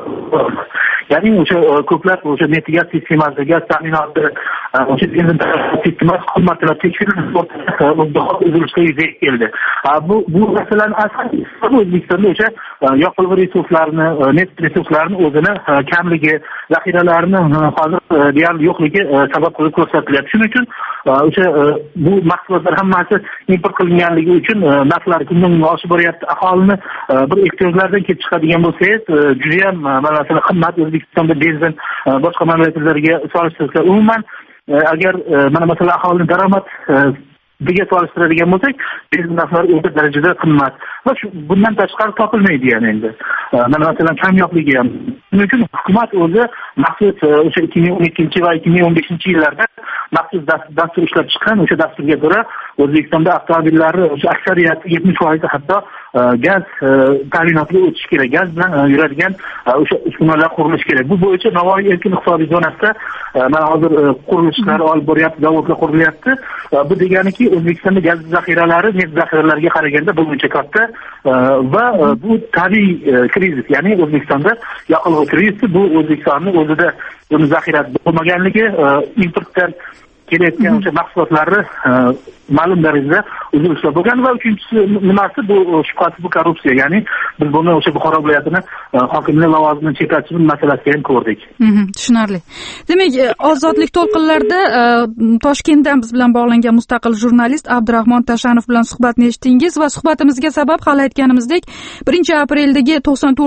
Ya'ni o'sha ko'plab o'sha neft gaz sistemasi, gaz ta'minoti, o'sha benzin sistemasi qimmatlab tekshirilib uzilishlar yuzaga keldi. Bu masalani asosiy sababi O'zbekistonda o'sha yoqilg'i resurslarini, neft resurslarini o'zini kamligi, zaxiralarini hozir deyarli yo'qligi sabab qilib ko'rsatilyapti. Shuning uchun o'sha bu mahsulotlar hammasi import qilinganligi uchun narxlari kundan-kunga oshib boryapti. Aholini bir ehtiyojlardan kelib chiqadigan bo'lsangiz, juda ham masalan qimmat O'zbekistonda benzin boshqa mamlakatlarga solishtirsa, umuman agar mana masalan aholini daromad biga solishtiradigan bo'lsak, benzin narxlari o'ta darajada qimmat va bundan tashqari topilmaydi yani endi. Mana masalan kamyobligi ham. Shuning uchun hukumat o'zi maxsus o'sha 2012 va 2015 yillarda maxsus dastur ishlab chiqqan. O'sha dasturga ko'ra O'zbekistonda avtomobillar o'sha aksariyati 70% hatto gaz ta'minotiga o'tishi kerak. Gaz bilan yuradigan o'sha uskunalar qurilishi kerak. Bu bo'yicha Navoiy erkin iqtisodiy zonasida mana hozir qurilishlar olib boryapti, zavodlar qurilyapti. Bu deganiki O'zbekistonda gaz zaxiralari neft zaxiralariga qaraganda buncha katta va bu tabiiy krizis, ya'ni O'zbekistonda yoqilg'i krizisi. Bu O'zbekistonni o'zida buni zaxirasi bo'lmaganligi, importdan kelayotgan o'sha mahsulotlarni ma'lum darajada uzilishlar bo'lgan va uchinchisi nimasi bu shubhasiz bu korrupsiya, ya'ni biz buni o'sha Buxoro viloyatini hokimlik lavozimidan chetlashish masalasida ham ko'rdik. Tushunarli. Demak, ozodlik to'lqinlarida Toshkentdan biz bilan bog'langan mustaqil jurnalist Abdurahmon Tashanov bilan suhbatni eshitdingiz va suhbatimizga sabab hali aytganimizdek 1-apreldagi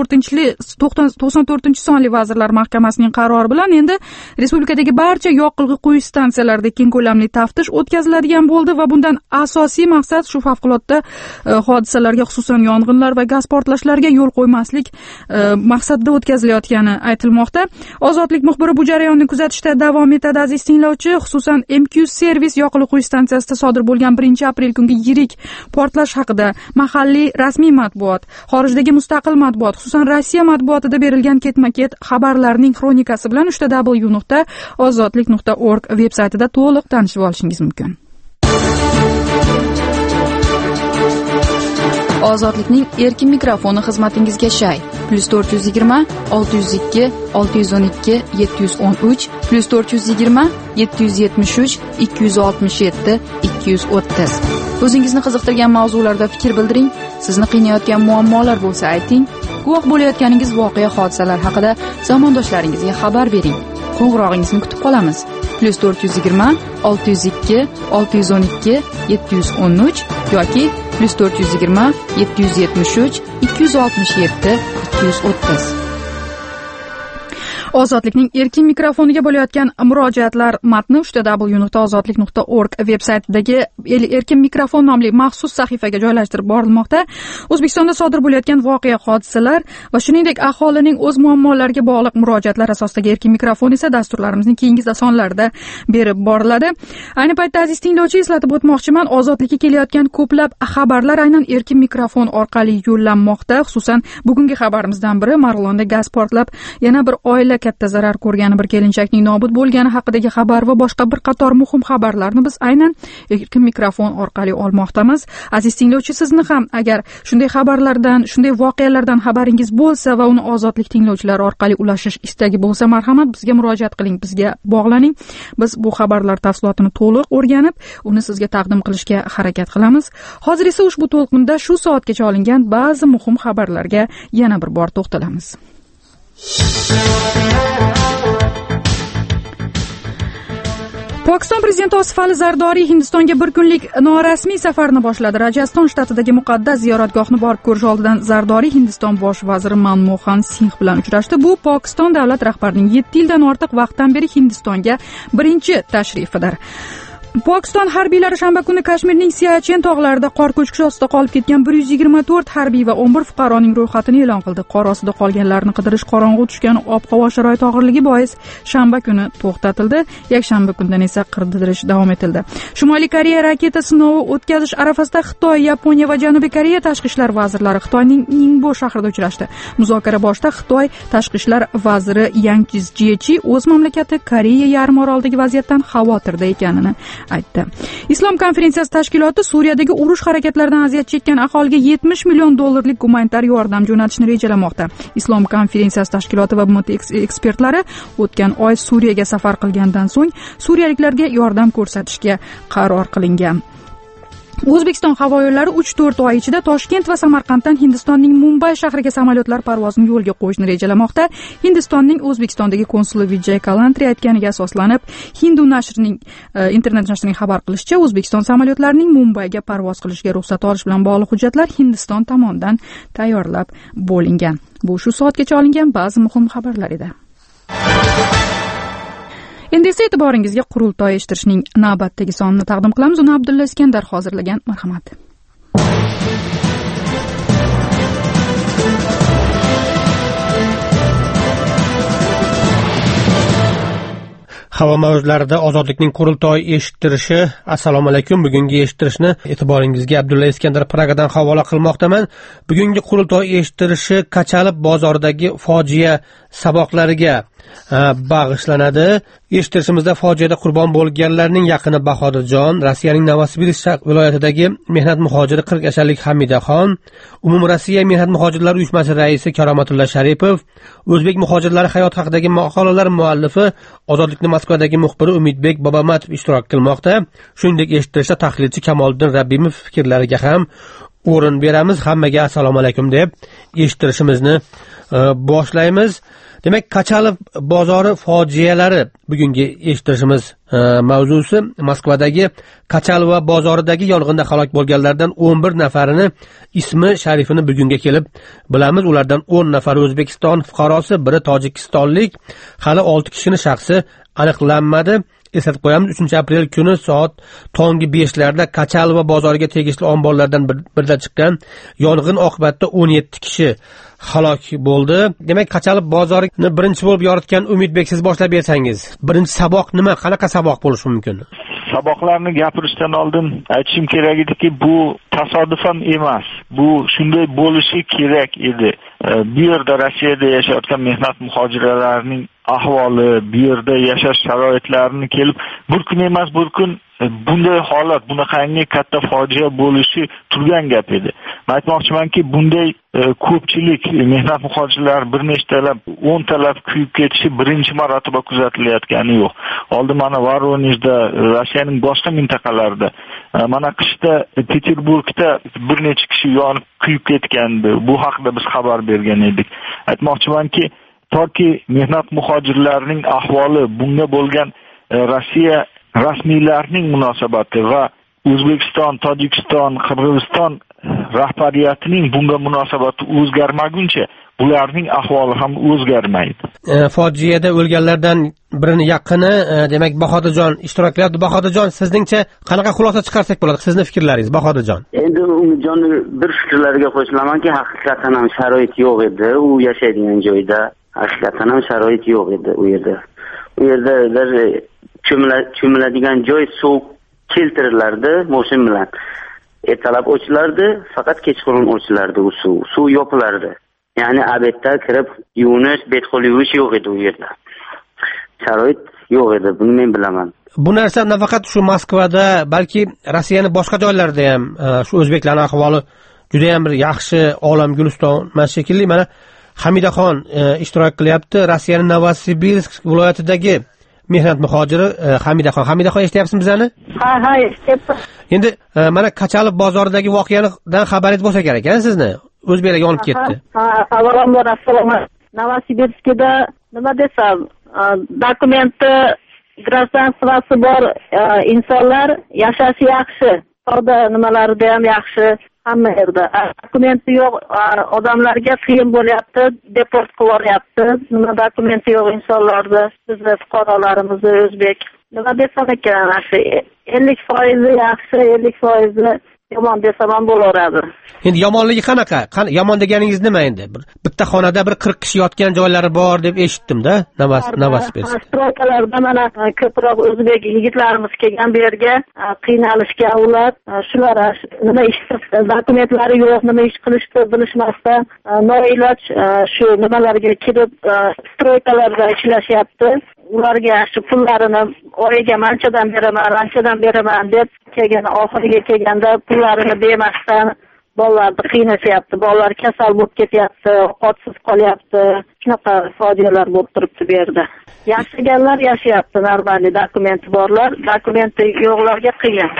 94-sonli Vazirlar Mahkamasining qarori bilan endi respublikadagi barcha yoqilg'i quyish stansiyalarida keng ko'lamli taftish o'tkaziladigan bo'ldi va bundan asosiy maqsad shu favqulodda hodisalarga, xususan yong'inlar va gaz portlashlariga yo'l qo'ymaslik maqsadida o'tkazilayotgani aytilmoqda. Ozodlik muxbiri bu jarayonni kuzatishda davom etadi, aziz tinglovchi. Xususan MQ Servis yoqilg'i quyish stansiyasida sodir bo'lgan 1-aprel kungi yirik portlash haqida mahalliy rasmiy matbuot, xorijdagi mustaqil matbuot, xususan Rossiya matbuotida berilgan ketma-ket xabarlarning xronikasi bilan www.ozodlik.org veb-saytida to'liq tanishib olishingiz mumkin. Ozodlikning erkin mikrofoni xizmatingizga shay. +420 602 612 713 +420 773 267 230. O'zingizni qiziqtirgan mavzularda fikr bildiring. Sizni qiynayotgan muammolar bo'lsa ayting. Guvoh bo'layotganingiz voqea hodisalar haqida zamondoshlaringizga xabar bering. Qo'ng'irog'ingizni kutib qolamiz. +420 602 612 713 yoki +420 773 267 230. Ozodlikning erkin mikrofoniga bo'layotgan murojaatlar matni www.ozodlik.org veb-saytidagi erkin mikrofon nomli maxsus sahifaga joylashtirib borilmoqda. O'zbekistonda sodir bo'layotgan voqea hodisalar va shuningdek aholining o'z muammolariga bog'liq murojaatlar asosidagi erkin mikrofon esa dasturlarimizning keyingi sonlarida berib boriladi. Ayni paytda aziz tinglovchi, eslatib o'tmoqchiman, Ozodlikka kelayotgan ko'plab xabarlar aynan erkin mikrofon orqali yo'llanmoqda. Xususan bugungi xabarimizdan biri Marg'ilonda gaz portlab yana bir oila katta zarar ko'rgani, bir kelinchakning nobud bo'lgani haqidagi xabar va boshqa bir qator muhim xabarlarni biz aynan erkin mikrofon orqali olmoqdamiz. Aziz tinglovchi, sizni ham agar shunday xabarlardan, shunday voqealardan xabaringiz bo'lsa va uni Ozodlik tinglovchilari orqali ulashish istagi bo'lsa, marhamat bizga murojaat qiling, bizga bog'laning. Biz bu xabarlar tafsilotini to'liq o'rganib, uni sizga taqdim qilishga harakat qilamiz. Hozir esa ushbu to'lqinda shu soatgacha olingan ba'zi muhim xabarlarga yana bir bor to'xtalamiz. Pokiston prezidenti Osif Ali Zardoriy Hindistonga bir kunlik norasmiy safarni boshladi. Rajasthan shtatidagi muqaddas ziyoratgohni borib ko'rish oldidan Zardoriy Hindiston bosh vaziri Manmohan Singh bilan uchrashdi. Bu Pokiston davlat rahbarining 7 yildan ortiq vaqtdan beri Hindistonga birinchi tashrifidir. Pokiston harbiylari shanba kuni Kashmirning Siachen tog'larida qor ko'chkishi ostida qolib ketgan 124 harbiy va 11 fuqaroning ro'yxatini e'lon qildi. Qor ostida qolganlarni qidirish qorong'u tushgan ob-havo sharoiti og'irligi bois shanba kuni to'xtatildi. Yakshanba kundan esa qidirish davom etildi. Shimoliy Koreya raketa sinovi o'tkazish arafasida Xitoy, Yaponiya va Janubiy Koreya tashqi ishlar vazirlari Xitoyning Ningbo shahrida uchrashdi. Muzokara boshida Xitoy tashqi ishlar vaziri Yang Jiechi o'z mamlakati Koreya yarim orolidagi vaziyatdan xavotirda ekanini aytdi. Islom konferensiyasi tashkiloti Suriyadagi urush harakatlaridan aziyat chekkan aholiga 70 million dollarlik gumanitar yordam jo'natishni rejalamoqda. Islom konferensiyasi tashkiloti va BMT ekspertlari o'tgan oy Suriyaga safar qilgandan so'ng suriyaliklarga yordam ko'rsatishga qaror qilingan. O'zbekiston havo yo'llari 3-4 oy ichida Toshkent va Samarqanddan Hindistonning Mumbay shahriga samolyotlar parvozini yo'lga qo'yishni rejalamoqda. Hindistonning O'zbekistondagi konsuli Vijay Kalantri aytganiga asoslanib, Hindu nashrining internet nashrining xabar qilishicha, O'zbekiston samolyotlarining Mumbayga parvoz qilishiga ruxsat olish bilan bog'liq hujjatlar Hindiston tomonidan tayyorlab bo'lingan. Bu shu soatgacha olingan ba'zi muhim xabarlar edi. Endi esa e'tiboringizga qurultoy eshittirishning navbatdagi sonini taqdim qilamiz. Uni Abdulla Iskandar hozirlagan. Marhamat. Havo mavjlarida ozodlikning qurultoy eshittirishi. Assalomu alaykum. Bugungi eshittirishni e'tiboringizga Abdulla Iskandar Pragadan havola qilmoqdaman. Bugungi qurultoy eshittirishi Kachalib bozoridagi fojia saboqlariga bag'ishlanadi. Eshittirishimizda fojiada qurbon bo'lganlarning yaqini Bahodirjon, Rossiyaning Novosibirsk viloyatidagi mehnat muhojiri 40 yoshlik Hamidaxon, Umumrossiya mehnat muhojirlari uyushmasi raisi Karomatullo Sharipov, o'zbek muhojirlari hayot haqidagi maqolalar muallifi, Ozodlikning Moskvadagi muxbiri Umidbek Bobomatov ishtirok qilmoqda. Shuningdek, eshittirishda tahlilchi Kamoliddin Rabbimov fikrlariga ham o'rin beramiz. Hammaga assalomu alaykum deb eshittirishimizni boshlaymiz. Demak, Kachalib bozori fojialari bugungi eshittirishimiz mavzusi. Moskvadagi Kachalova bozoridagi yong'inda halok bo'lganlardan 11 nafarini ismi sharifini bugunga kelib bilamiz. Ulardan 10 nafari O'zbekiston fuqarosi, biri tojikistonlik. Hali 6 kishining shaxsi aniqlanmadi. Eslatib qo'yamiz, 3-aprel kuni soat tongi 5larda Kachalova bozoriga tegishli omborlardan birida chiqqan yong'in oqibatida 17 kishi halok bo'ldi. Demak, Kachalib bozorini birinchi bo'lib yoritgan Umidbek, siz boshlab bersangiz. Birinchi saboq nima? Qanaqa saboq bo'lishi mumkin? Saboqlarni gapirishdan oldin aytishim kerak ediki, bu tasodifan emas. Bu shunday bo'lishi kerak edi. Bu yerda Rossiyada yashayotgan mehnat muhojirlarining ahvoli, bu yerda yashash sharoitlarini kelib bir kun emas bir kun bunday holat, bunaqangi katta fojia bo'lishi turgan gap edi. Men aytmoqchimanki, bunday ko'pchilik mehnat muhojirlari bir nechtalab 10 talab kuyib ketishi birinchi marotaba kuzatilayotgani yo'q. Oldin mana Voronejda, Rossiyaning boshqa mintaqalarida, mana qishda Peterburgda bir necha kishi yonib kuyib ketgandi. Bu haqida biz xabar bergan edik. Aytmoqchimanki, toki mehnat muhojirlarining ahvoli, bunga bo'lgan Rossiya rasmiylarning munosabati va O'zbekiston, Tojikiston, Qirg'iziston rahbariyatining bunga munosabati o'zgarmaguncha bularning ahvoli ham o'zgarmaydi. Fojiada o'lganlardan birini yaqini, demak, Bahodirjon ishtirok qilyapti. Bahodirjon, sizningcha qanaqa xulosa chiqarsak bo'ladi? Sizning fikrlaringiz, Bahodirjon? Endi Umidjonning bir fikrlariga qo'shilamanki, haqiqatan ham sharoit yo'q edi. U yashaydigan joyda haqiqatan ham sharoit yo'q edi u yerda. U yerda cho'miladigan joy suv keltirilardi mashin bilan. Ertalab ochilardi, faqat kechqurun ochilardi u suv. Suv yopilardi. Ya'ni abetda kirib yuvinish, bet-qo'l yuvish yo'q edi u yerda. Sharoit yo'q edi, buni men bilaman. Bu narsa nafaqat shu Moskvada, balki Rossiyaning boshqa joylarida ham shu o'zbeklarning ahvoli juda ham bir yaxshi, olam guliston mana shekilli. Mana Hamidaxon ishtirok qilyapti. Rossiyaning Novosibirsk viloyatidagi mehnat muhojiri Hamidaxon. Hamidaxon, eshityapsizmi bizani? Ha, eshityapman. Endi mana Kachalib bozoridagi voqeadan xabaringiz bo'lsa kerak, sizni o'zbeklarga olib ketdi. Ha, xabarim bor. Assalomu alaykum. Novosibirskda nima desam, dokumenti, gражданствоsi bor insonlar yashashi yaxshi. Savdo nimalarida ham yaxshi. hamma yerda. Dokumenti yo'q odamlarga qiyin bo'lyapti, deport qilib yuboryapti. Nima dokumenti yo'q insonlarda, bizni fuqarolarimizni o'zbek. Nima desam ekan, 50% yaxshi, 50% yomon desam ham bo'laveradi. Endi yomonligi qanaqa? Yomon deganingiz nima endi? Bitta xonada bir 40 kishi yotgan joylari bor deb eshitdim-da, Novosibirsk. Stroykalarda mana ko'proq o'zbek yigitlarimiz kelgan bu yerga qiynalishga ular, shular nima ish dokumentlari yo'q, nima ish qilishni bilishmasdan noiloj shu nimalarga kirib stroykalarda ishlashyapti. Ularga shu pullarini oyiga manchadan beraman deb kelgan, oxiriga kelganda pullarini bermasdan bolalarni qiynashyapti. Bolalar kasal bo'lib ketyapti, ovqatsiz qolyapti. Shunaqa fojialar bo'lib turibdi bu yerda. Yashaganlar yashayapti, normali dokumenti borlar, dokumenti yo'qlarga qiyin.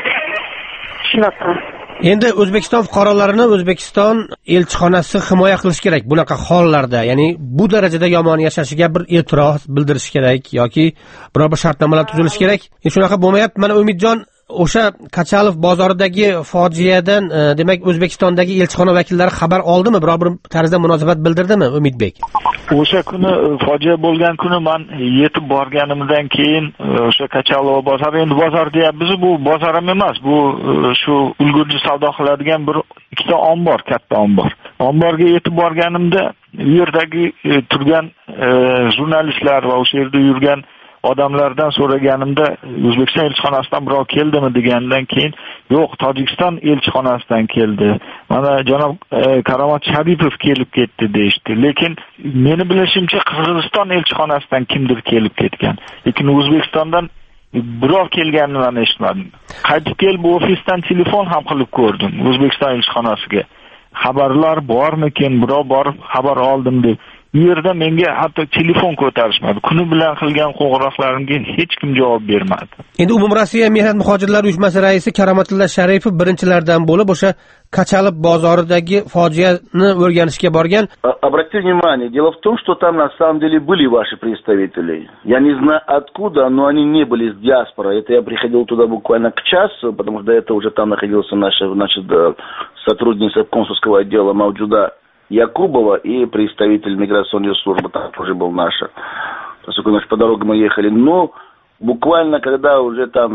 Shunaqa. Endi O'zbekiston fuqarolarini O'zbekiston elchixonasi himoya qilish kerak bunaqa hollarda. Ya'ni bu darajada yomon yashashiga bir e'tiroz bildirish kerak yoki biror bir shartnomalar tuzilishi kerak. Shunaqa bo'lmayapti. Mana Umidjon o'sha Kachalov bozoridagi fojiadan demak O'zbekistondagi elchixona vakillari xabar oldimi? Biror bir tarzda munosabat bildirdimi Umidbek? O'sha kuni fojia bo'lgan kuni men yetib borganimdan keyin o'sha Kachalov bozori, endi bozor deyapmiz, bu bozor ham emas, bu shu ulgurji savdo qiladigan bir ikkita ombor, katta ombor. Omborga yetib borganimda u yerdagi turgan jurnalistlar va o'sha yerda yurgan odamlardan so'raganimda O'zbekiston elchixonasidan birov keldimi degandan keyin yo'q, Tojikiston elchixonasidan keldi. Mana janob Karomat Sharipov kelib ketdi deyishdi. Lekin meni bilishimcha Qirg'iziston elchixonasidan kimdir kelib ketgan. Lekin O'zbekistondan birov kelganini men eshitmadim. Qaytib kelib ofisdan telefon ham qilib ko'rdim O'zbekiston elchixonasiga. Xabarlar bormikin, birov borib xabar oldim deb. Bu yerda menga hatto telefon ko'tarishmadi. Kuni bilan qilgan qo'ng'iroqlarimga hech kim javob bermadi. Endi Umumrossiya Mehnat muhojirlari uyushmasi raisi Karomatilla Sharipov birinchilardan bo'lib o'sha Kachalov bozoridagi fojiani o'rganishga borgan. Обратите внимание, дело в том, что там на самом деле были ваши представители. Я не знаю откуда, но они не были с диаспоры. Это я приходил туда буквально к часу, потому что до этого уже там находился наша сотрудница консульского отдела Мавджуда Якубова и представитель миграционной службы, там тоже был наша. Поскольку по дороге мы ехали, но буквально когда уже там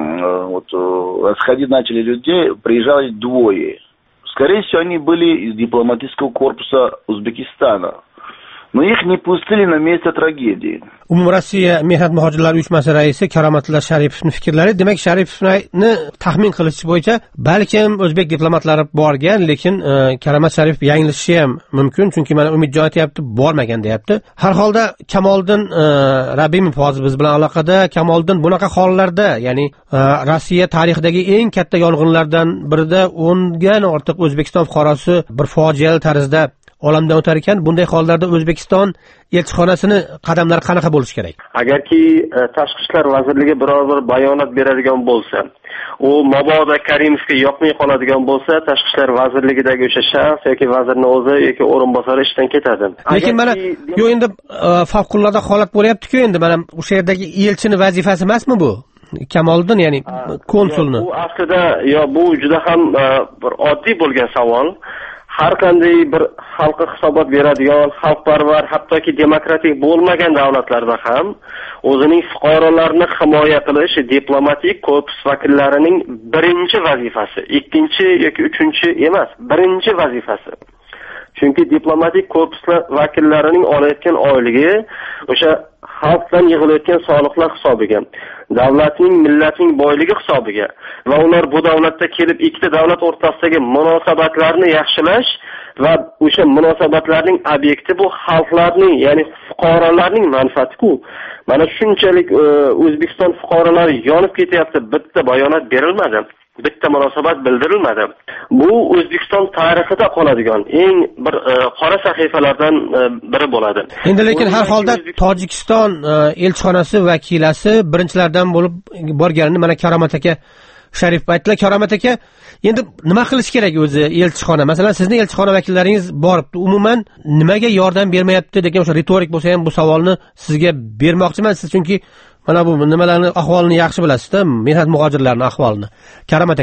расходить начали людей, приезжали двое. Скорее всего, они были из дипломатического корпуса Узбекистана. Но их не пустили на место трагедии. Umumrossiya Mehnat muhojirlari uyushmasi raisi Karomatilla Sharipovning fikrlari, demak Sharipovni taxmin qilish bo'yicha balkim o'zbek diplomatlari borgan, lekin Karomat Sharipov yanglishishi ham mumkin, chunki mana Umidjon aytayapti, bormagan deyapti. Har holda Kamoliddin Rabimov hozir biz bilan aloqada. Kamoliddin, bunaqa hollarda, ya'ni Rossiya tarixidagi eng katta yong'inlardan birida 10 dan ortiq O'zbekiston fuqarosi bir fojiali tarzda olamdan o'tar ekan. Bunday hollarda O'zbekiston elchixonasini qadamlari qanaqa bo'lishi kerak? Agarki Tashqi ishlar vazirligi biror bir bayonot beradigan bo'lsa, u mabodo Karimovga yoqmay qoladigan bo'lsa, Tashqi ishlar vazirligidagi o'sha shaxs yoki vazirning o'zi yoki o'rinbosari ishdan ketadi. Lekin mana yo'q, endi favqulodda holat bo'lyapti-ku, endi mana o'sha yerdagi elchini vazifasi emasmi bu? Kamoliddin, ya'ni konsulni. Bu aslida bu juda ham bir oddiy bo'lgan savol. Har qanday bir xalqqa hisobot beradigan, xalqparvar, hattoki demokratik bo'lmagan davlatlarda ham o'zining fuqarolarini himoya qilish diplomatik korpus vakillarining birinchi vazifasi, ikkinchi yoki uchinchi emas, birinchi vazifasi. Chunki diplomatik korpus vakillarining olayotgan oyligi o'sha xalqdan yig'ilayotgan soliqlar hisobiga, davlatning, millatning boyligi hisobiga va ular bu davlatda kelib ikkita davlat o'rtasidagi munosabatlarni yaxshilash va o'sha munosabatlarning obyekti bu xalqlarning, ya'ni fuqarolarning manfaati-ku. Mana shunchalik O'zbekiston fuqarolari yonib ketyapti, bitta bayonot berilmadi. Bitta munosabat bildirilmadi. Bu O'zbekiston tarixida qoladigan eng bir qora sahifalardan biri bo'ladi. Endi lekin har holda Tojikiston elchixonasi vakilasi birinchilardan bo'lib borganini mana Karomat aka Sharipov aytdilar. Karomat aka, endi nima qilish kerak o'zi elchixona? Masalan, sizning elchixona vakillaringiz boribdi, umuman nimaga yordam bermayapti degan o'sha retorik bo'lsa ham bu savolni sizga bermoqchiman. Siz chunki mana bu nimalarni ahvolini yaxshi bilasiz-da, mehnat muhojirlarining ahvolini. Karomat aka.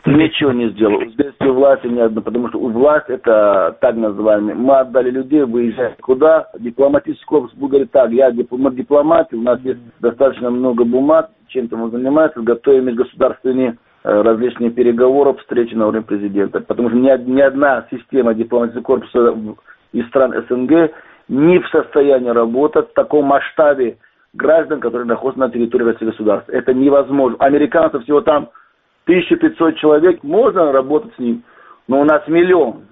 Ничего не сделал. Узбекские власти не одно, потому что власть это так называемый. Мы отдали людей, выезжать куда? Дипломатический корпус говорит так, мы дипломаты, у нас есть достаточно много бумаг, чем-то мы занимаемся, готовим государственные различные переговоры, встречи на уровне президента. Потому что ни одна система дипломатического корпуса из стран СНГ не в состоянии работать в таком масштабе граждан, которые находятся на территории Российского государства. Это невозможно. Американцев всего там 1500 человек, можно работать с ним. Но у нас миллион,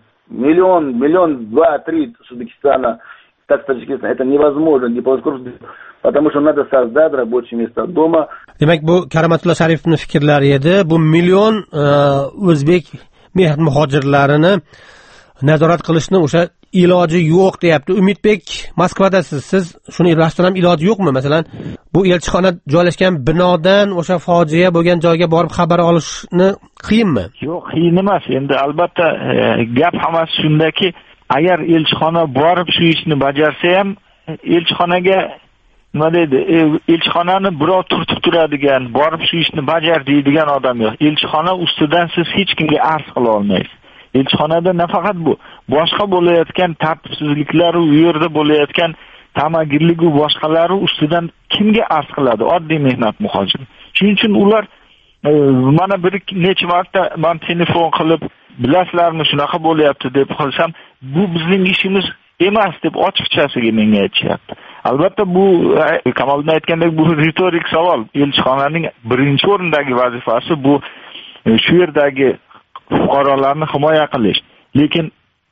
2-3 с Узбекистана, так Таджикистана. Это невозможно. Потому что надо создать рабочие места дома. Demak, bu Karomatullo Sharifning fikrlari edi. Bu million o'zbek mehnat muhojirlarini nazorat qilishni o'sha iloji yo'q deyapti. Umidbek, Moskvadasiz. Siz shuni rostdan ham iloji yo'qmi? Masalan, bu elchixona joylashgan binodan o'sha fojia bo'lgan joyga borib xabar olishni qiyinmi? Yo'q, qiyin emas. Endi albatta gap hammasi shundaki, agar elchixona borib shu ishni bajarsa ham elchixonaga nima deydi, elchixonani birov turtib turadigan, borib shu ishni bajar deydigan odam yo'q. Elchixona ustidan siz hech kimga arz qila olmaysiz. Elchixonada nafaqat bu, boshqa bo'layotgan tartibsizliklar, u yerda bo'layotgan tamagirlik va boshqalari ustidan kimga arz qiladi? Oddiy mehnat muhojiri. Shuning uchun ular mana bir necha marta men telefon qilib, bilasizlarmi shunaqa bo'lyapti deb qilsam, bu bizning ishimiz emas deb ochiqchasiga menga aytishyapti. Albatta bu Kamoliddin aytgandek bu ritorik savol. Elchixonaning birinchi o'rindagi vazifasi bu shu yerdagi fuqarolarni himoya qilish. Lekin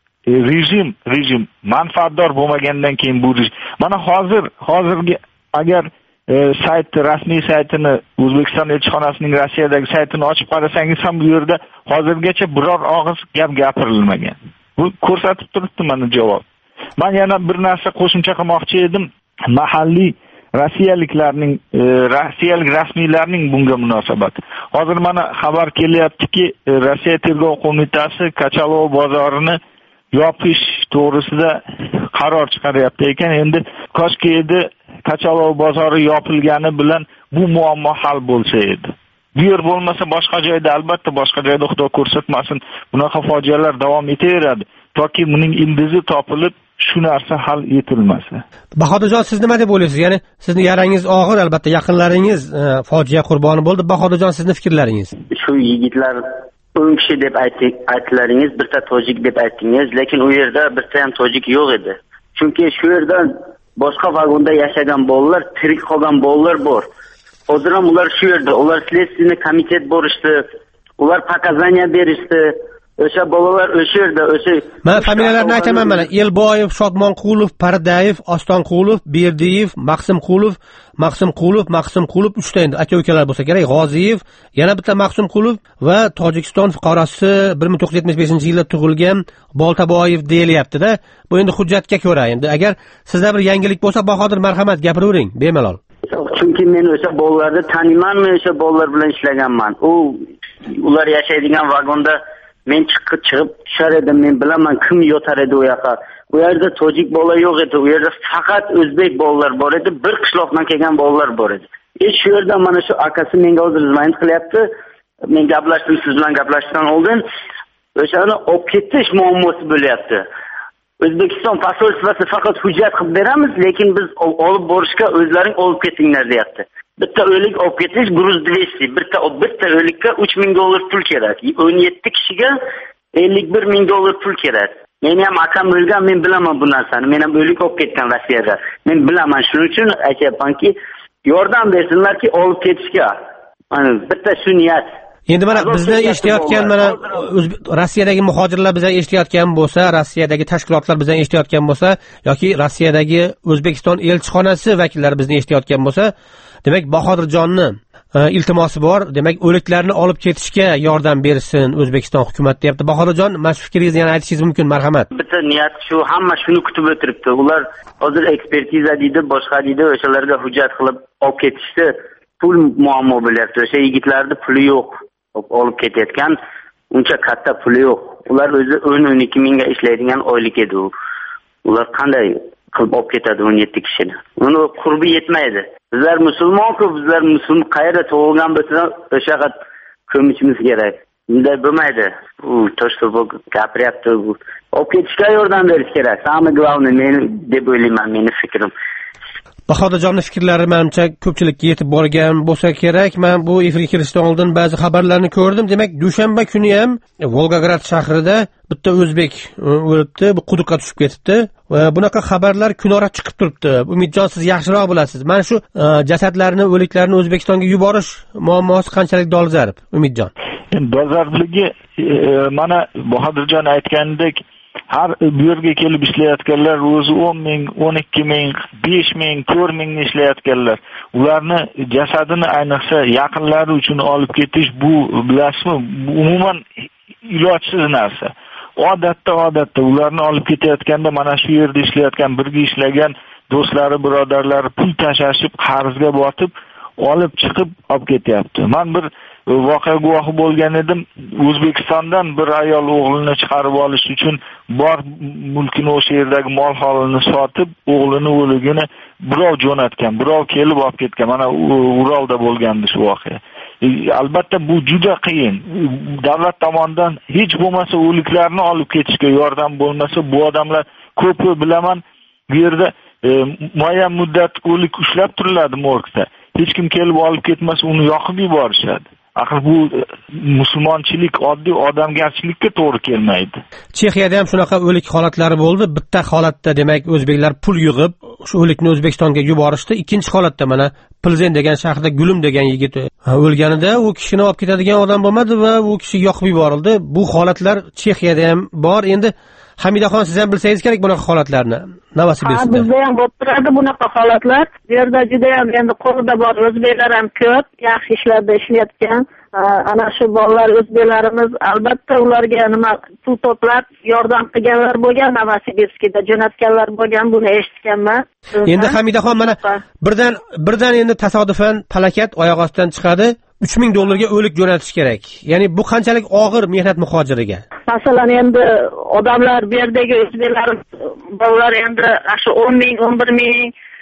rejim manfaatdor bo'lmagandan keyin bu mana hozirgi agar rasmiy saytini O'zbekiston elchixonasining Rossiyadagi saytini ochib qarasangiz ham bu yerda hozirgacha biror og'iz gap gapirilmagan. Bu ko'rsatib turibdi mana javob. Men yana bir narsa qo'shimcha qilmoqchi edim. Mahalliy rossiyalik rasmiylarning bunga munosabati. Hozir mana xabar kelyaptiki, Rossiya tergov qo'mitasi Kachalov bozorini yopish to'g'risida qaror chiqaryapti ekan. Endi koshki edi Kachalov bozori yopilgani bilan bu muammo hal bo'lsa edi. Bu yer bo'lmasa boshqa joyda, albatta boshqa joyda Xudo ko'rsatmasin, bunaqa fojialar davom etaveradi toki buning ildizi topilib shu narsa hal etilmasa. Bahodirjon, siz nima deb o'ylaysiz? Ya'ni sizning yarangiz og'ir, albatta yaqinlaringiz fojia qurboni bo'ldi. Bahodirjon, sizning fikrlaringiz? Shu yigitlar 10 kishi deb aytlaringiz, birta tojik deb aytdingiz, lekin u yerda birta ham tojik yo'q edi. Chunki shu yerda boshqa vagonda yashagan bolalar, tirik qolgan bolalar bor. Hozir ham ular shu yerda, ular следственный komitet borishdi, ular показания berishdi. O'sha bolalar o'sha yerda, o'sha mana familiyalarni aytaman mana: Elboyev, Shodmonqulov, Pardayev, Ostonqulov, Berdiyev, Maqsimqulov, 3 ta endi aka-ukalar bo'lsa kerak. G'oziyev, yana bitta Maqsimqulov va Tojikiston fuqarosi 1975-yilda tug'ilgan Boltaboyev deyilyapti-da. Bu endi hujjatga ko'ra. Endi agar sizda bir yangilik bo'lsa, Bahodir, marhamat gapiravering bemalol. Chunki men o'sha bolalarni taniymanmi, o'sha bolalar bilan ishlaganman. Ular yashaydigan vagonda men chiqib tushar edim, men bilaman kim yotar edi u yoqqa. U yerda tojik bola yo'q edi, u yerda faqat o'zbek bolalar bor edi, bir qishloqdan kelgan bolalar bor edi. Shu yerda mana shu akasi menga hozir xizmat qilyapti. Men gaplashdim, siz bilan gaplashishdan oldin o'shani olib ketish muammosi bo'lyapti. O'zbekiston posolstvasi faqat hujjat qilib beramiz, lekin biz olib borishga o'zlaring olib ketinglar deyapti. Bitta o'lik olib ketish gruz 200, bitta o'likka $3000 pul kerak. 17 kishiga $51,000 pul kerak. Men ham akam o'lgan, men bilaman bu narsani. Men ham o'lik olib ketgan Rossiyaga. Men bilaman, shuning uchun aytayapmanki, yordam bersinlarki olib ketishga. Mana bitta shu niyat. Endi mana bizni eshitayotgan, mana Rossiyadagi muhojirlar bizdan eshitayotgan bo'lsa, Rossiyadagi tashkilotlar bizdan eshitayotgan bo'lsa yoki Rossiyadagi O'zbekiston elchixonasi vakillari bizni eshitayotgan bo'lsa, demak Bahodirjonni iltimosi bor. Demak, o'liklarni olib ketishga yordam bersin O'zbekiston hukumati deyapti. Bahodirjon, mana shu fikringizni yana aytishingiz mumkin, marhamat. Bitta niyat shu, hamma shuni kutib o'tiribdi. Ular hozir ekspertiza deydi, boshqa deydi, o'shalarga hujjat qilib olib ketishdi. Pul muammo bo'lyapti. O'sha yigitlarda puli yo'q. Olib ketayotgan uncha katta puli yo'q. Ular o'zi 10-12 mingga ishlaydigan oylik edi u. Ular qanday qilib olib ketadi 17 kishini? Uni qurbi yetmaydi. Bizlar musulmon-ku, bizlar qayerda tug'ilgan bo'lsa, o'sha qat ko'mishimiz kerak. Bunday bo'lmaydi. U to'shqo'rg'on gapiryapti. Olib ketishga yordam berish kerak. Samый главный meni deb o'ylayman, meni fikrim. Bahodirjonning fikrlari menimcha ko'pchilikka yetib borgan bo'lsa kerak. Men bu efirga kirishdan oldin ba'zi xabarlarni ko'rdim. Demak, dushanba kuni ham Volgograd shahrida bitta o'zbek o'libdi, bu quduqqa tushib ketibdi. Va bunaqa xabarlar kunora chiqib turibdi. Umidjon, siz yaxshiroq bilasiz. Mana shu jasadlarni, o'liklarni O'zbekistonga yuborish muammosi qanchalik dolzarb, Umidjon? Dolzarbligi mana Bahodirjon aytganidek, har bu yerga kelib ishlayotganlar o'zi 10 ming, 12 ming, 5 ming, 4 mingni ishlayotganlar. Ularni jasadini ayniqsa yaqinlari uchun olib ketish, bu bilasizmi, umuman ilojsiz narsa. Odatda ularni olib ketayotganda mana shu yerda ishlayotgan, birga ishlagan do'stlari, birodarlari pul tashashib, qarzga botib, olib chiqib olib ketyapti. Men bir voqea guvohi bo'lgan edim. O'zbekistondan bir ayol o'g'lini chiqarib olish uchun bor mulkini, o'sha yerdagi mol holini sotib, o'g'lini o'ligini birov jo'natgan, birov kelib olib ketgan. Mana Uralda bo'lgandi shu voqea. Albatta bu juda qiyin. Davlat tomonidan hech bo'lmasa o'liklarni olib ketishga yordam bo'lmasa, bu odamlar ko'pi bilaman, bu yerda muayyan muddat o'lik ushlab turiladi morgda. Hech kim kelib olib ketmasa, uni yoqib yuborishadi. Axir bu musulmonchilik, oddiy odamgarchilikka to'g'ri kelmaydi. Chexiyada ham shunaqa o'lik holatlari bo'ldi. Bitta holatda demak o'zbeklar pul yig'ib, shu o'likni O'zbekistonga yuborishdi. Ikkinchi holatda mana Plzen degan shahrda Gulim degan yigit o'lganida u kishini olib ketadigan odam bo'lmadi va u kishi yoqib yuborildi. Bu holatlar Chexiyada ham bor. Endi Hamidaxon, siz ham bilsangiz kerak bunaqa holatlarni. Novosibirskda. Bizda ham bo'lib turadi bunaqa holatlar. Bu yerda juda ham endi qo'lida bor o'zbeklar ham ko'p, yaxshi ishlarda ishlayotgan. Ana shu bolalar o'zbeklarimiz, albatta ularga nima pul to'plab yordam qilganlar bo'lgan, Novosibirskda jo'natganlar bo'lgan, buni eshitganman. Endi Hamidaxon, mana birdan endi tasodifan palakat oyoq ostidan chiqadi. $3000 o'lik jo'natish kerak. Ya'ni bu qanchalik og'ir mehnat muhojiriga. Masalan, endi odamlar bu yerdagi o'zbeklar bolalar endi shu 10 ming, 11 ming,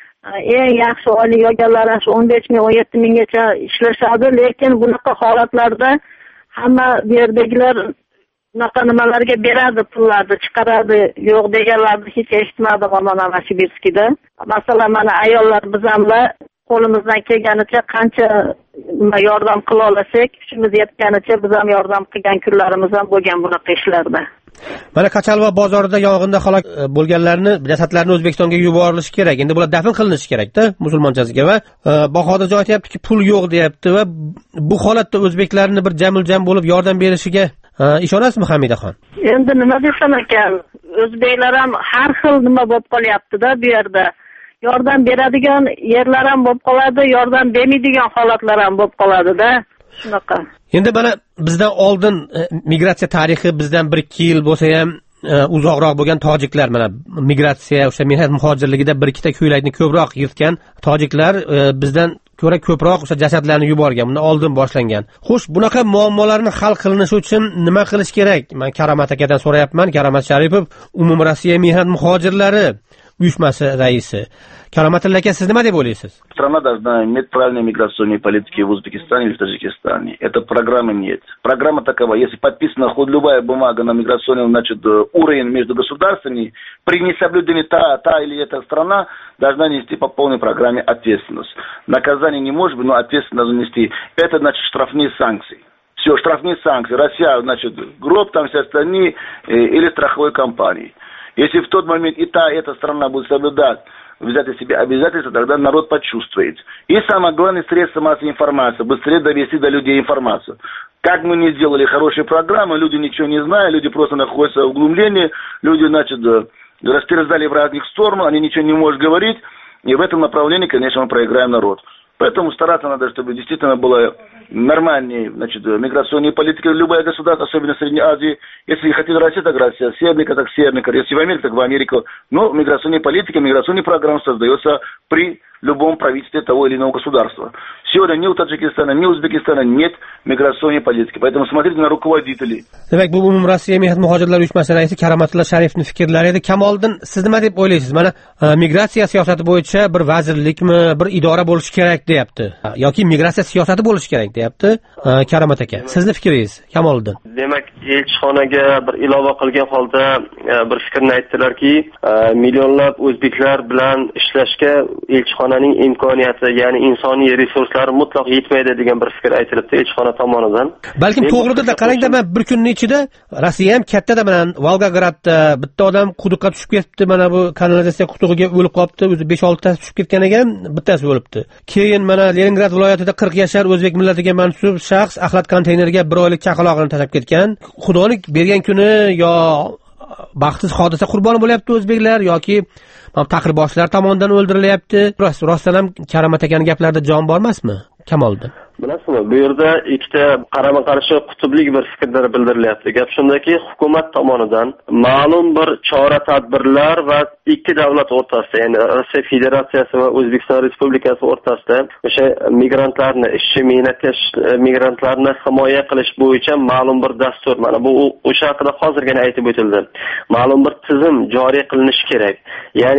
eng yaxshi oylik olganlar shu 15 ming, 17 minggacha ishlashadi, lekin bunaqa holatlarda hamma bu yerdagilar bunaqa nimalarga beradi, pullarni chiqaradi, yo'q deganlarni hech eshitmadim Novosibirskda. Masalan, mana ayollar bizamlar qo'limizdan kelganicha qancha yordam qila olsak, kuchimiz yetganicha biz ham yordam qilgan kunlarimiz ham bo'lgan bunaqa ishlarda. Mana Kachalva bozorida yong'inda halok bo'lganlarni jasadlarini O'zbekistonga yuborilishi kerak. Endi bular dafn qilinishi kerak-da, musulmonchasiga. Va Bahodirjon aytayaptiki, pul yo'q deyapti va bu holatda o'zbeklarni bir jamil-jam bo'lib yordam berishiga ishonasizmi, Hamidaxon? Endi nima desam ekan, o'zbeklar ham har xil nima bo'lib qolyapti-da bu yerda. Yordam beradigan yerlar ham bo'lib qoladi, yordam bermaydigan holatlar ham bo'lib qoladi-da. Shunaqa. Endi mana bizdan oldin migratsiya tarixi bizdan 1-2 yil bo'lsa ham uzoqroq bo'lgan tojiklar, mana migratsiya, o'sha mehnat muhojirligida 1-2 ta ko'ylakni ko'proq yirtgan tojiklar bizdan ko'ra ko'proq o'sha jasadlarni yuborgan. Bundan oldin boshlangan. Xo'sh, bunaqa muammolarni hal qilinishi uchun nima qilish kerak? Men Karomat akadan so'rayapman. Karomat Sharipov, Umumrossiya mehnat muhojirlari uyushmasi raisi. Karomat aka, siz nima deb o'ylaysiz? Страна должна иметь правильные миграционные политики в Узбекистане или в Таджикистане. Этой программы нет. Программа такова: если подписана хоть любая бумага на миграционный, значит, уровень между государствами, при несоблюдении та или эта страна должна нести по полной программе ответственность. Наказание не может быть, но ответственность должна нести. Это, значит, штрафные санкции. Все, штрафные санкции. Россия, значит, гроб, там все остальные, или страховой компании. Если в тот момент и эта страна будет соблюдать, взять на себя обязательства, тогда народ почувствует. И самое главное, средства массовой информации, быстрее довести до людей информацию. Как мы не сделали хорошие программы, люди ничего не знают, люди просто находятся в углублении, люди, значит, растерзали в разных сторонах, они ничего не могут говорить, и в этом направлении, конечно, мы проиграем народ. Поэтому стараться надо, чтобы действительно была нормальная, значит, миграционная политика. Любое государство, особенно в Средней Азии, если хотят Россия, так Россия, Северная, так Северная Корея, если в Америку, так в Америку. Но миграционная политика, миграционная программа создается при любом правительстве того или иного государства. Сегодня ни у Таджикистана, ни у Узбекистана нет миграционной политики. Поэтому смотрите на руководителей. Demak, bu Umumrossiya mehnat muhojirlari uyushmasi raisi Karomatilla Sharifning fikrlari edi. Kamoliddin, siz nima deb o'ylaysiz? Mana migratsiya siyosati bo'yicha bir vazirlikmi, bir idora bo'lishi kerak deyapti yoki migratsiya siyosati bo'lishi kerak deyapti Karomat aka. Sizni fikringiz, Kamoliddin? Demak, elchixonaga bir ilova qilgan holda bir fikrni aytdilarki, millionlab o'zbeklar bilan ishlashga elchixonaning imkoniyati, ya'ni insoniy resurslari mutlaq yetmaydi degan bir fikr aytilibdi elchixona tomonidan. Balkim to'g'ridir-da, qarangda, men bir kunning ichida Rossiya ham kattada bilan Volgogradda bitta odam quduqqa tushib ketdi, mana bu kanalizatsiya qudug'iga o'lib qolibdi, o'zi 5-6 ta tushib ketgan ekan, bittasi o'libdi. Keyin mana Leningrad viloyatida 40 yashar o'zbek millatiga mansub shaxs axlat konteynerga 1 oylik chaqaloqni tashlab ketgan. Xudoning bergan kuni yo baxtsiz hodisa qurboni bo'lyapti o'zbeklar yoki taqirboshlar tomonidan o'ldirilyapti. Rostdan ham Karomat akaning gaplarida jon bor emasmi, Kamoliddin? Bilasizmi, bu yerda ikkita qarama-qarshi qutblik bir fikrlar bildirilyapti. Gap shundaki, hukumat tomonidan ma'lum bir chora-tadbirlar va ikki davlat o'rtasida, ya'ni Rossiya Federatsiyasi va O'zbekiston Respublikasi o'rtasida o'sha migrantlarni, ishchi mehnatkash migrantlarni himoya qilish bo'yicha ma'lum bir dastur, mana bu o'sha haqida hozirgina aytib o'tildi. Ma'lum bir tizim joriy qilinishi kerak. Ya'ni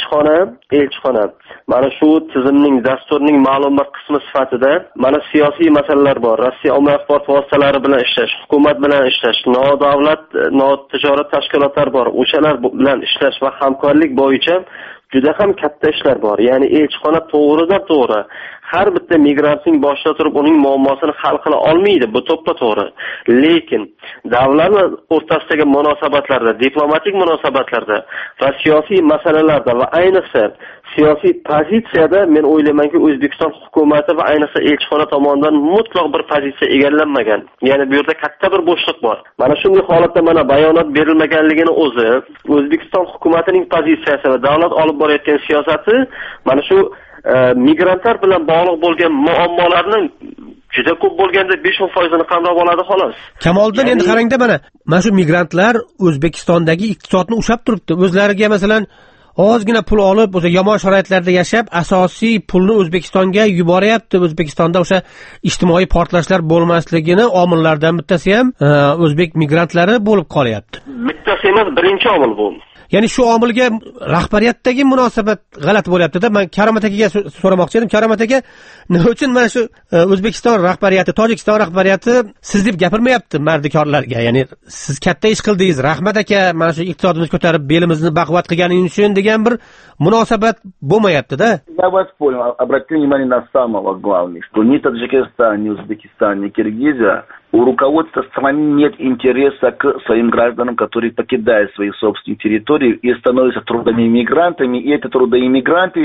elchixona mana shu tizimning, dasturning ma'lum bir qismi sifatida mana siyosiy masalalar bor. Rossiya ommaviy axborot vositalari bilan ishlash, hukumat bilan ishlash, nodavlat, notijorat tashkilotlar bor. O'shalar bilan ishlash va hamkorlik bo'yicha juda ham katta ishlar bor. Ya'ni elchixona to'g'ridan-to'g'ri har bitta migrantning boshida turib uning muammosini hal qila olmaydi, bu to'g'ri. Lekin davlatlar o'rtasidagi munosabatlarda, diplomatik munosabatlarda va siyosiy masalalarda va ayniqsa siyosiy pozitsiyada men o'ylaymanki, O'zbekiston hukumati va ayniqsa elchixona tomonidan mutlaq bir pozitsiya egallanmagan. Ya'ni bu yerda katta bir bo'shliq bor. Mana shunday holatda mana bayonot berilmaganligini o'zi, O'zbekiston hukumatining pozitsiyasi va davlat olib borayotgan siyosati mana shu migrantlar bilan bog'liq bo'lgan muammolarning juda ko'p bo'lganda 5-10% ni qamrab oladi xolos. Kamoliddin, endi qarangda, mana shu migrantlar O'zbekistondagi iqtisodni ushlab turibdi. O'zlariga masalan ozgina pul olib, o'sha yomon sharoitlarda yashab, asosiy pulni O'zbekistonga yuboryapti. O'zbekistonda o'sha ijtimoiy portlashlar bo'lmasligini omillardan bittasi ham o'zbek migrantlari bo'lib qolyapti. Bittasi emas, birinchi omil bu. Ya'ni shu omilga rahbariyatdagi munosabat g'alati bo'lyapti-da. Men Karomat akaga so'ramoqchi edim. Karomat aka, nima uchun mana shu O'zbekiston rahbariyati, Tojikiston rahbariyati siz deb gapirmayapti mardikorlarga? Ya'ni siz katta ish qildingiz, rahmat aka, mana shu iqtisodimizni ko'tarib, belimizni baquvvat qilganingiz uchun degan bir munosabat bo'lmayapti-da. Я вас понял. Обратите внимание на самого главного, что ни Таджикистан, ни Узбекистан, ни Киргизия, у руководства страны нет интереса к своим гражданам, которые покидают свои собственные территории и становятся трудовыми мигрантами, и эти трудовые мигранты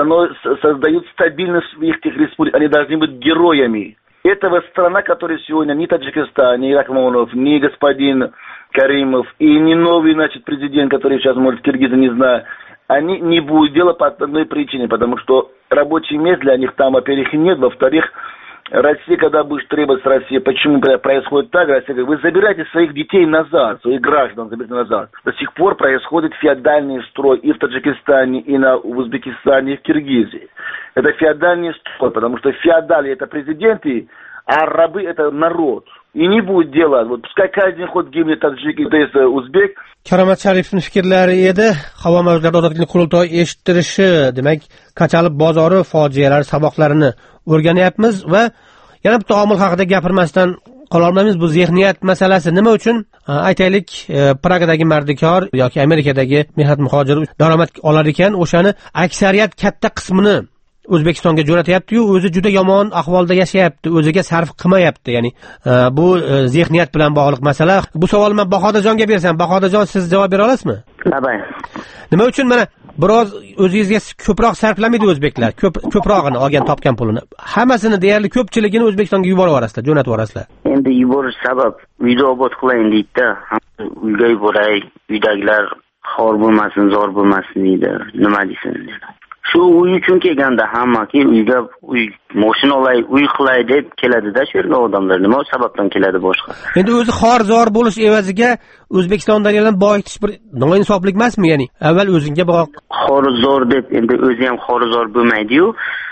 создают стабильность в их республиках, они должны быть героями. Этого страна, которая сегодня ни Таджикистан, ни Рахмонов, ни господин Каримов, и ни новый, президент, который сейчас, может, Киргиза, не знаю, они не будут делать по одной причине, потому что рабочих мест для них там, во-первых, нет, во-вторых, Россия, когда будешь требовать с России, почему происходит так, Россия говорит, вы забирайте своих детей назад, своих граждан заберите назад. До сих пор происходит феодальный строй и в Таджикистане, и в Узбекистане, и в Киргизии. Это феодальный строй, потому что феодали это президенты, а рабы это народ. И не будет дела. Вот пускай каждый ход гибнет таджик, то есть узбек. Karomat Sharifning fikrlari edi. Havo mavzularida ozodlik qurultoyi eshittirishi, demak, Kachalib bozori fojialari saboqlarini o'rganyapmiz va yana bitta omil haqida gapirmasdan qola olmaymiz. Bu zehniyat masalasi. Nima uchun? Aytaylik, Pragadagi mardikor yoki Amerikadagi mehnat muhojiri daromad olar ekan, o'shani aksariyat katta qismini O'zbekistonga jo'natyapti-yu, o'zi juda yomon ahvolda yashayapti, o'ziga sarf qilmayapti. Ya'ni bu zehniyat bilan bog'liq masala. Bu savolni men Bahodirjonga bersam, Bahodirjon siz javob bera olasizmi? Albatta. Nima uchun mana biroz o'zingizga ko'proq sarflamaydi o'zbeklar, ko'prog'ini olgan topgan pulini. Hammasini deyarli ko'pchiligini O'zbekistonga yuborib yuborasizlar, jo'natib yuborasizlar. Endi yuborish sabab uyda obod qilayin deydi-da. Uyga yuboray, uydagilar xor bo'lmasin, zor bo'lmasin deydi. Nima deysin dedi. Shu uy uchun kelganda hammaki uyga mashina olay, uy qilay deb keladi-da shu yerga odamlar. Nima sababdan keladi boshqa? Endi o'zi xor-zor bo'lish evaziga O'zbekistondagilarni boyitish bir noinsoflik emasmi? Ya'ni avval o'zingga boq. Xor-zor deb endi o'zi ham xor-zor bo'lmaydi-yu.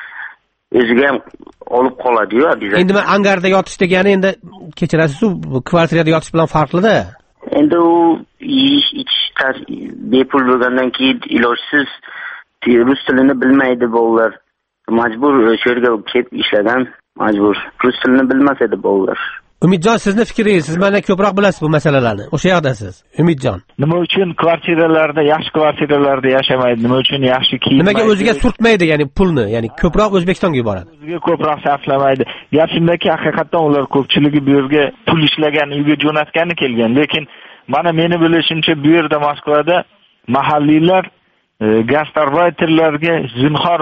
O'ziga ham olib qoladi-yu, bizga. Endi men angarda yotish degani endi kechirasiz-ku, kvartirada yotish bilan farqli-da. Endi u ichish bepul bo'lgandan keyin ilojsiz rus tilini bilmaydi bolalar. Majbur shu yerga kelib ishlagan, majbur. Rus tilini bilmas edi bolalar. Umidjon, sizni fikringiz, siz mana ko'proq bilasiz bu masalalarni. O'sha yoqdasiz. Umidjon. Nima uchun kvartiralarda, yaxshi kvartiralarda yashamaydi? Nima uchun yaxshi kiyinmaydi? Nimaga o'ziga surtmaydi, ya'ni pulni, ya'ni ko'proq O'zbekistonga yuboradi? O'ziga ko'proq sarflamaydi. Gap shundaki, haqiqatan ular ko'pchiligi bu yerga pul ishlagan, uyga jo'natgani kelgan. Lekin mana meni bilishimcha bu yerda Moskvada mahalliylar gastarbayterlarga zinhor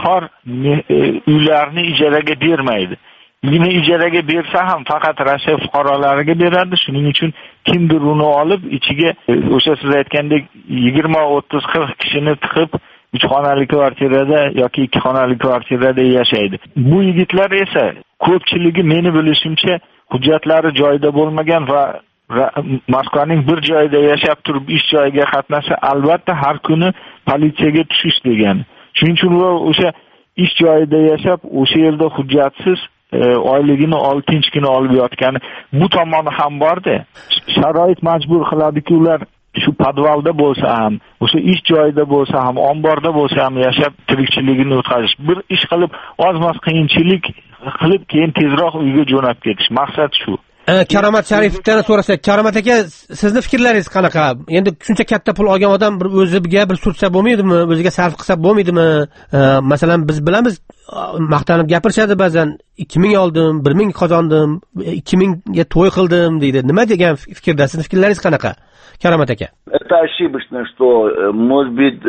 uylarni ijaraga bermaydi. Uyni ijaraga bersa ham faqat Rossiya fuqarolariga beradi. Shuning uchun kimdir uni olib ichiga o'sha siz aytgandek 20, 30, 40 kishini tiqib 3 xonali kvartirada yoki 2 xonali kvartirada yashaydi. Bu yigitlar esa ko'pchiligi meni bilishimcha hujjatlari joyida bo'lmagan va Moskvaning bir joyida yashab turib ish joyiga qatnashsa albatta har kuni politsiyaga tushish degan. Shuning uchun o'sha ish joyida yashab o'sha yerda hujjatsiz oyligini tinchgina olib yotgani bu tomoni ham borda. Sharoit majbur qiladiki, ular shu podvalda bo'lsa ham, o'sha ish joyida bo'lsa ham, omborda bo'lsa ham yashab tirikchiligini o'tkazish. Bir ish qilib, oz-moz qiyinchilik qilib keyin tezroq uyga jo'nab ketish. Maqsad shu. Karomat Sharipovdan so'rasak, Karomat aka, sizni fikrlaringiz qanaqa? Endi shuncha katta pul olgan odam bir o'ziga bir surtsa bo'lmaydimi? O'ziga sarf qilsa bo'lmaydimi? Masalan, biz bilamiz, maqtanib gapirishadi ba'zan, 2000 oldim, 1000 qozondim, 2000 ga to'y qildim deydi. Nima degan fikrda? Sizning fikrlaringiz qanaqa? Karomat aka. Это ошибочно, что, может быть,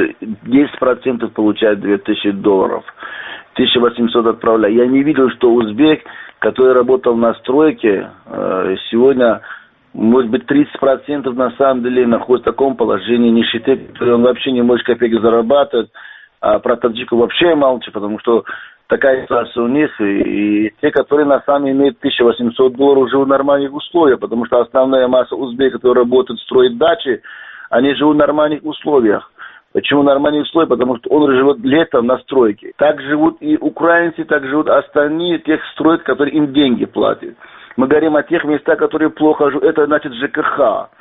10% получает $2000, 1800 отправляет. Я не видел, что узбек, который работал на стройке, сегодня, может быть, 30% на самом деле находится в таком положении нищеты, он вообще не может копейки зарабатывать, а про таджиков вообще молчу, потому что такая ситуация у них, и те, которые на самом деле имеют $1800, живут в нормальных условиях, потому что основная масса узбеков, которые работают, строят дачи, они живут в нормальных условиях. Почему нормальные условия? Потому что он живет летом на стройке. Так живут и украинцы, так живут остальные, тех строят, которые им деньги платят. Мы говорим о тех местах, которые плохо живут. Это значит ЖКХ.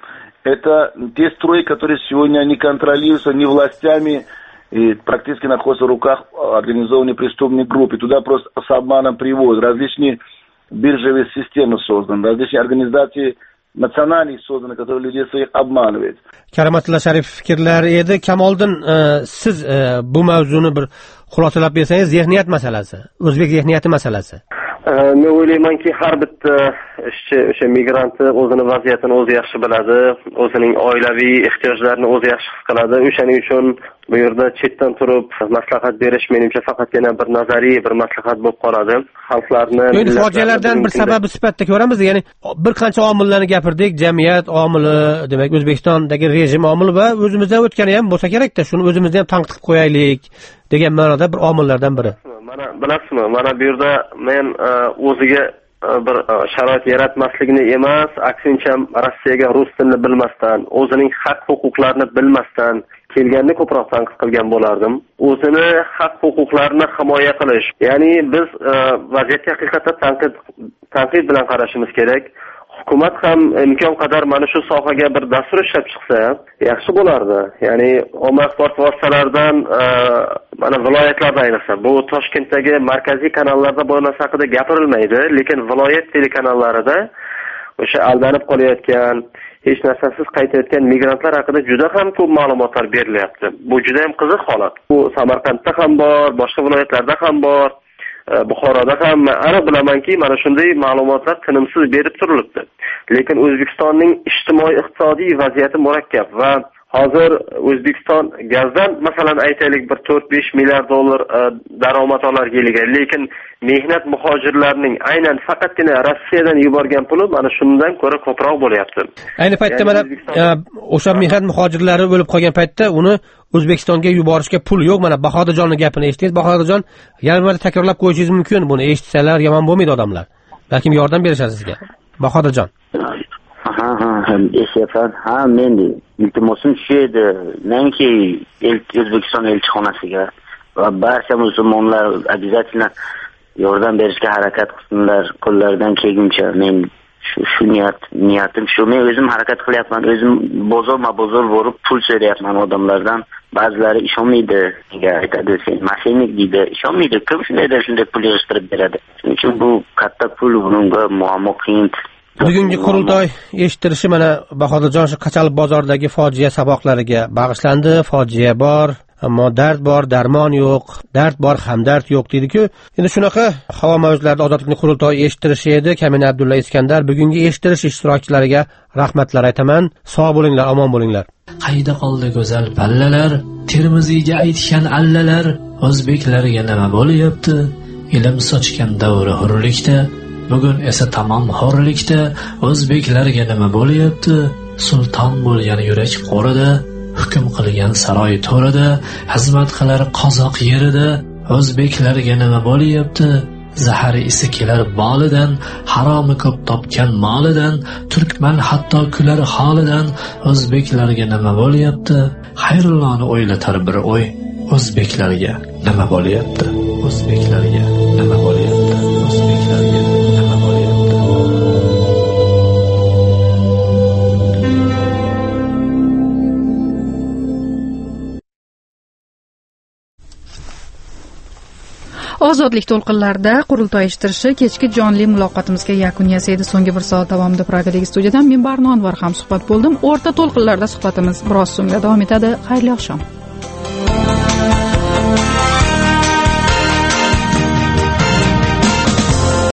Это те стройки, которые сегодня не контролируются ни властями, и практически находятся в руках организованной преступной группы. Туда просто с обманом привозят. Различные биржевые системы созданы, различные организации nasionaliy so'zini, который людей своих обманывает. Karomatilla Sharif fikrlar edi. Kamoliddin, siz bu mavzuni bir xulosalab bersangiz, zihniyat masalasi, o'zbek zihniyati masalasi. Men o'ylaymanki, har bitta ishchi o'sha migrantni o'zini vaziyatini o'zi yaxshi biladi, o'zining oilaviy ehtiyojlarini o'zi yaxshi his qiladi. O'shaning uchun bu yerda chetdan turib maslahat berish menimcha faqatgina bir nazariy, bir maslahat bo'lib qoladi. Xalqlarni endi fojialardan bir sababi sifatida ko'ramiz, ya'ni bir qancha omillarni gapirdik, jamiyat omili, demak O'zbekistondagi rejim omili va o'zimizdan o'tgani ham bo'lsa kerak-da, shuni o'zimizni ham tanqid qilib qo'yaylik degan ma'noda bir omillardan biri. Mana bilasizmi, mana bu yerda men o'ziga bir sharoit yaratmasligini emas, aksincha Rossiyaga rus tilini bilmasdan, o'zining haq-huquqlarini bilmasdan kelganni ko'proq tanqid qilgan bo'lardim. O'zini haq-huquqlarini himoya qilish. Ya'ni biz vaziyatga haqiqatda tanqid bilan qarashimiz kerak. Hukumat ham imkon qadar mana shu sohaga bir dastur ishlab chiqsa, yaxshi bo'lardi. Ya'ni ommaviy axborot vositalaridan mana viloyatlarda ayniqsa, bu Toshkentdagi markaziy kanallarda bu narsa haqida gapirilmaydi, lekin viloyat telekanallarida o'sha aldanib qolayotgan, hech narsasiz qaytayotgan migrantlar haqida juda ham ko'p ma'lumotlar berilyapti. Bu juda ham qiziq holat. Bu Samarqandda ham bor, boshqa viloyatlarda ham bor. Buxoroda ham ana bilamanki, mana shunday ma'lumotlar tinimsiz berib turilibdi. Lekin O'zbekistonning ijtimoiy-iqtisodiy vaziyati murakkab va hozir O'zbekiston gazdan masalan aytaylik bir 4-5 milliard dollar daromad olar yiliga, lekin mehnat muhojirlarining aynan faqatgina Rossiyadan yuborgan puli mana shundan ko'ra ko'proq bo'lyapti. Ayni paytda mana o'sha mehnat muhojirlari bo'lib qolgan paytda uni O'zbekistonga yuborishga pul yo'q. Mana Bahodirjonning gapini eshitdingiz. Bahodirjon, yana bir takrorlab qo'yishingiz mumkin. Buni eshitsalar yomon bo'lmaydi odamlar. Balkim yordam berishadi sizga. Bahodirjon. Eshityapman. Men iltimosim shu edi. Menki O'zbekiston elchixonasiga va barcha musulmonlar обязательно yordam berishga harakat qilsinlar, qo'llaridan kelguncha. Men shu niyatim shu. Men o'zim harakat qilyapman, o'zim bozor borib pul so'rayapman odamlardan. Ba'zilari ishonmaydi, nega aytadi sen moshilnik deydi, ishonmaydi. Kim shunday pul yig'ishtirib beradi? Shuning uchun bu katta pul, bunga muammo qiyin. Bugungi qurultoy eshittirishi mana Bahodirjon shu Qachalib bozoridagi fojia saboqlariga bag'ishlandi. Fojia bor, ammo dard bor, darmon yo'q, dard bor, hamdard yo'q deydi-ku. Endi shunaqa havo mavjlarida ozodlikni qurultoyi eshittirishi edi. Kamina Abdulla Iskandar bugungi eshittirish ishtirokchilariga rahmatlar aytaman. Sog' bo'linglar, omon bo'linglar. Qayda qoldi go'zal pallalar, Termiziyga aytgan allalar, o'zbeklarga nima bo'lyapti? Ilm sochgan davri hurlikda, bugun esa tamom hurlikda, o'zbeklarga nima bo'lyapti? Sulton bo'lgan yurak qo'rida, hukm qilgan saroy to'rida, xizmat qilar qozoq yerida, o'zbeklarga nima bo'lyapti? Zahari isi kelar bolidan, haromi ko'p topgan molidan, turkman hatto kular holidan, o'zbeklarga nima bo'lyapti? Xayrulloni o'ylatar bir o'y, o'zbeklarga nima bo'lyapti? O'zbeklarga nima bo'lyapti? O'zbeklarga nima bo'lyapti? Ozodlik to'lqinlarida qurultoy eshittirishi kechki jonli muloqotimizga yakun yasaydi. So'nggi 1 soat davomida Pragadagi studiyadan men Barno Anvar ham suhbat bo'ldim. O'rta to'lqinlarda suhbatimiz biroz so'ngra davom etadi. Xayrli oqshom.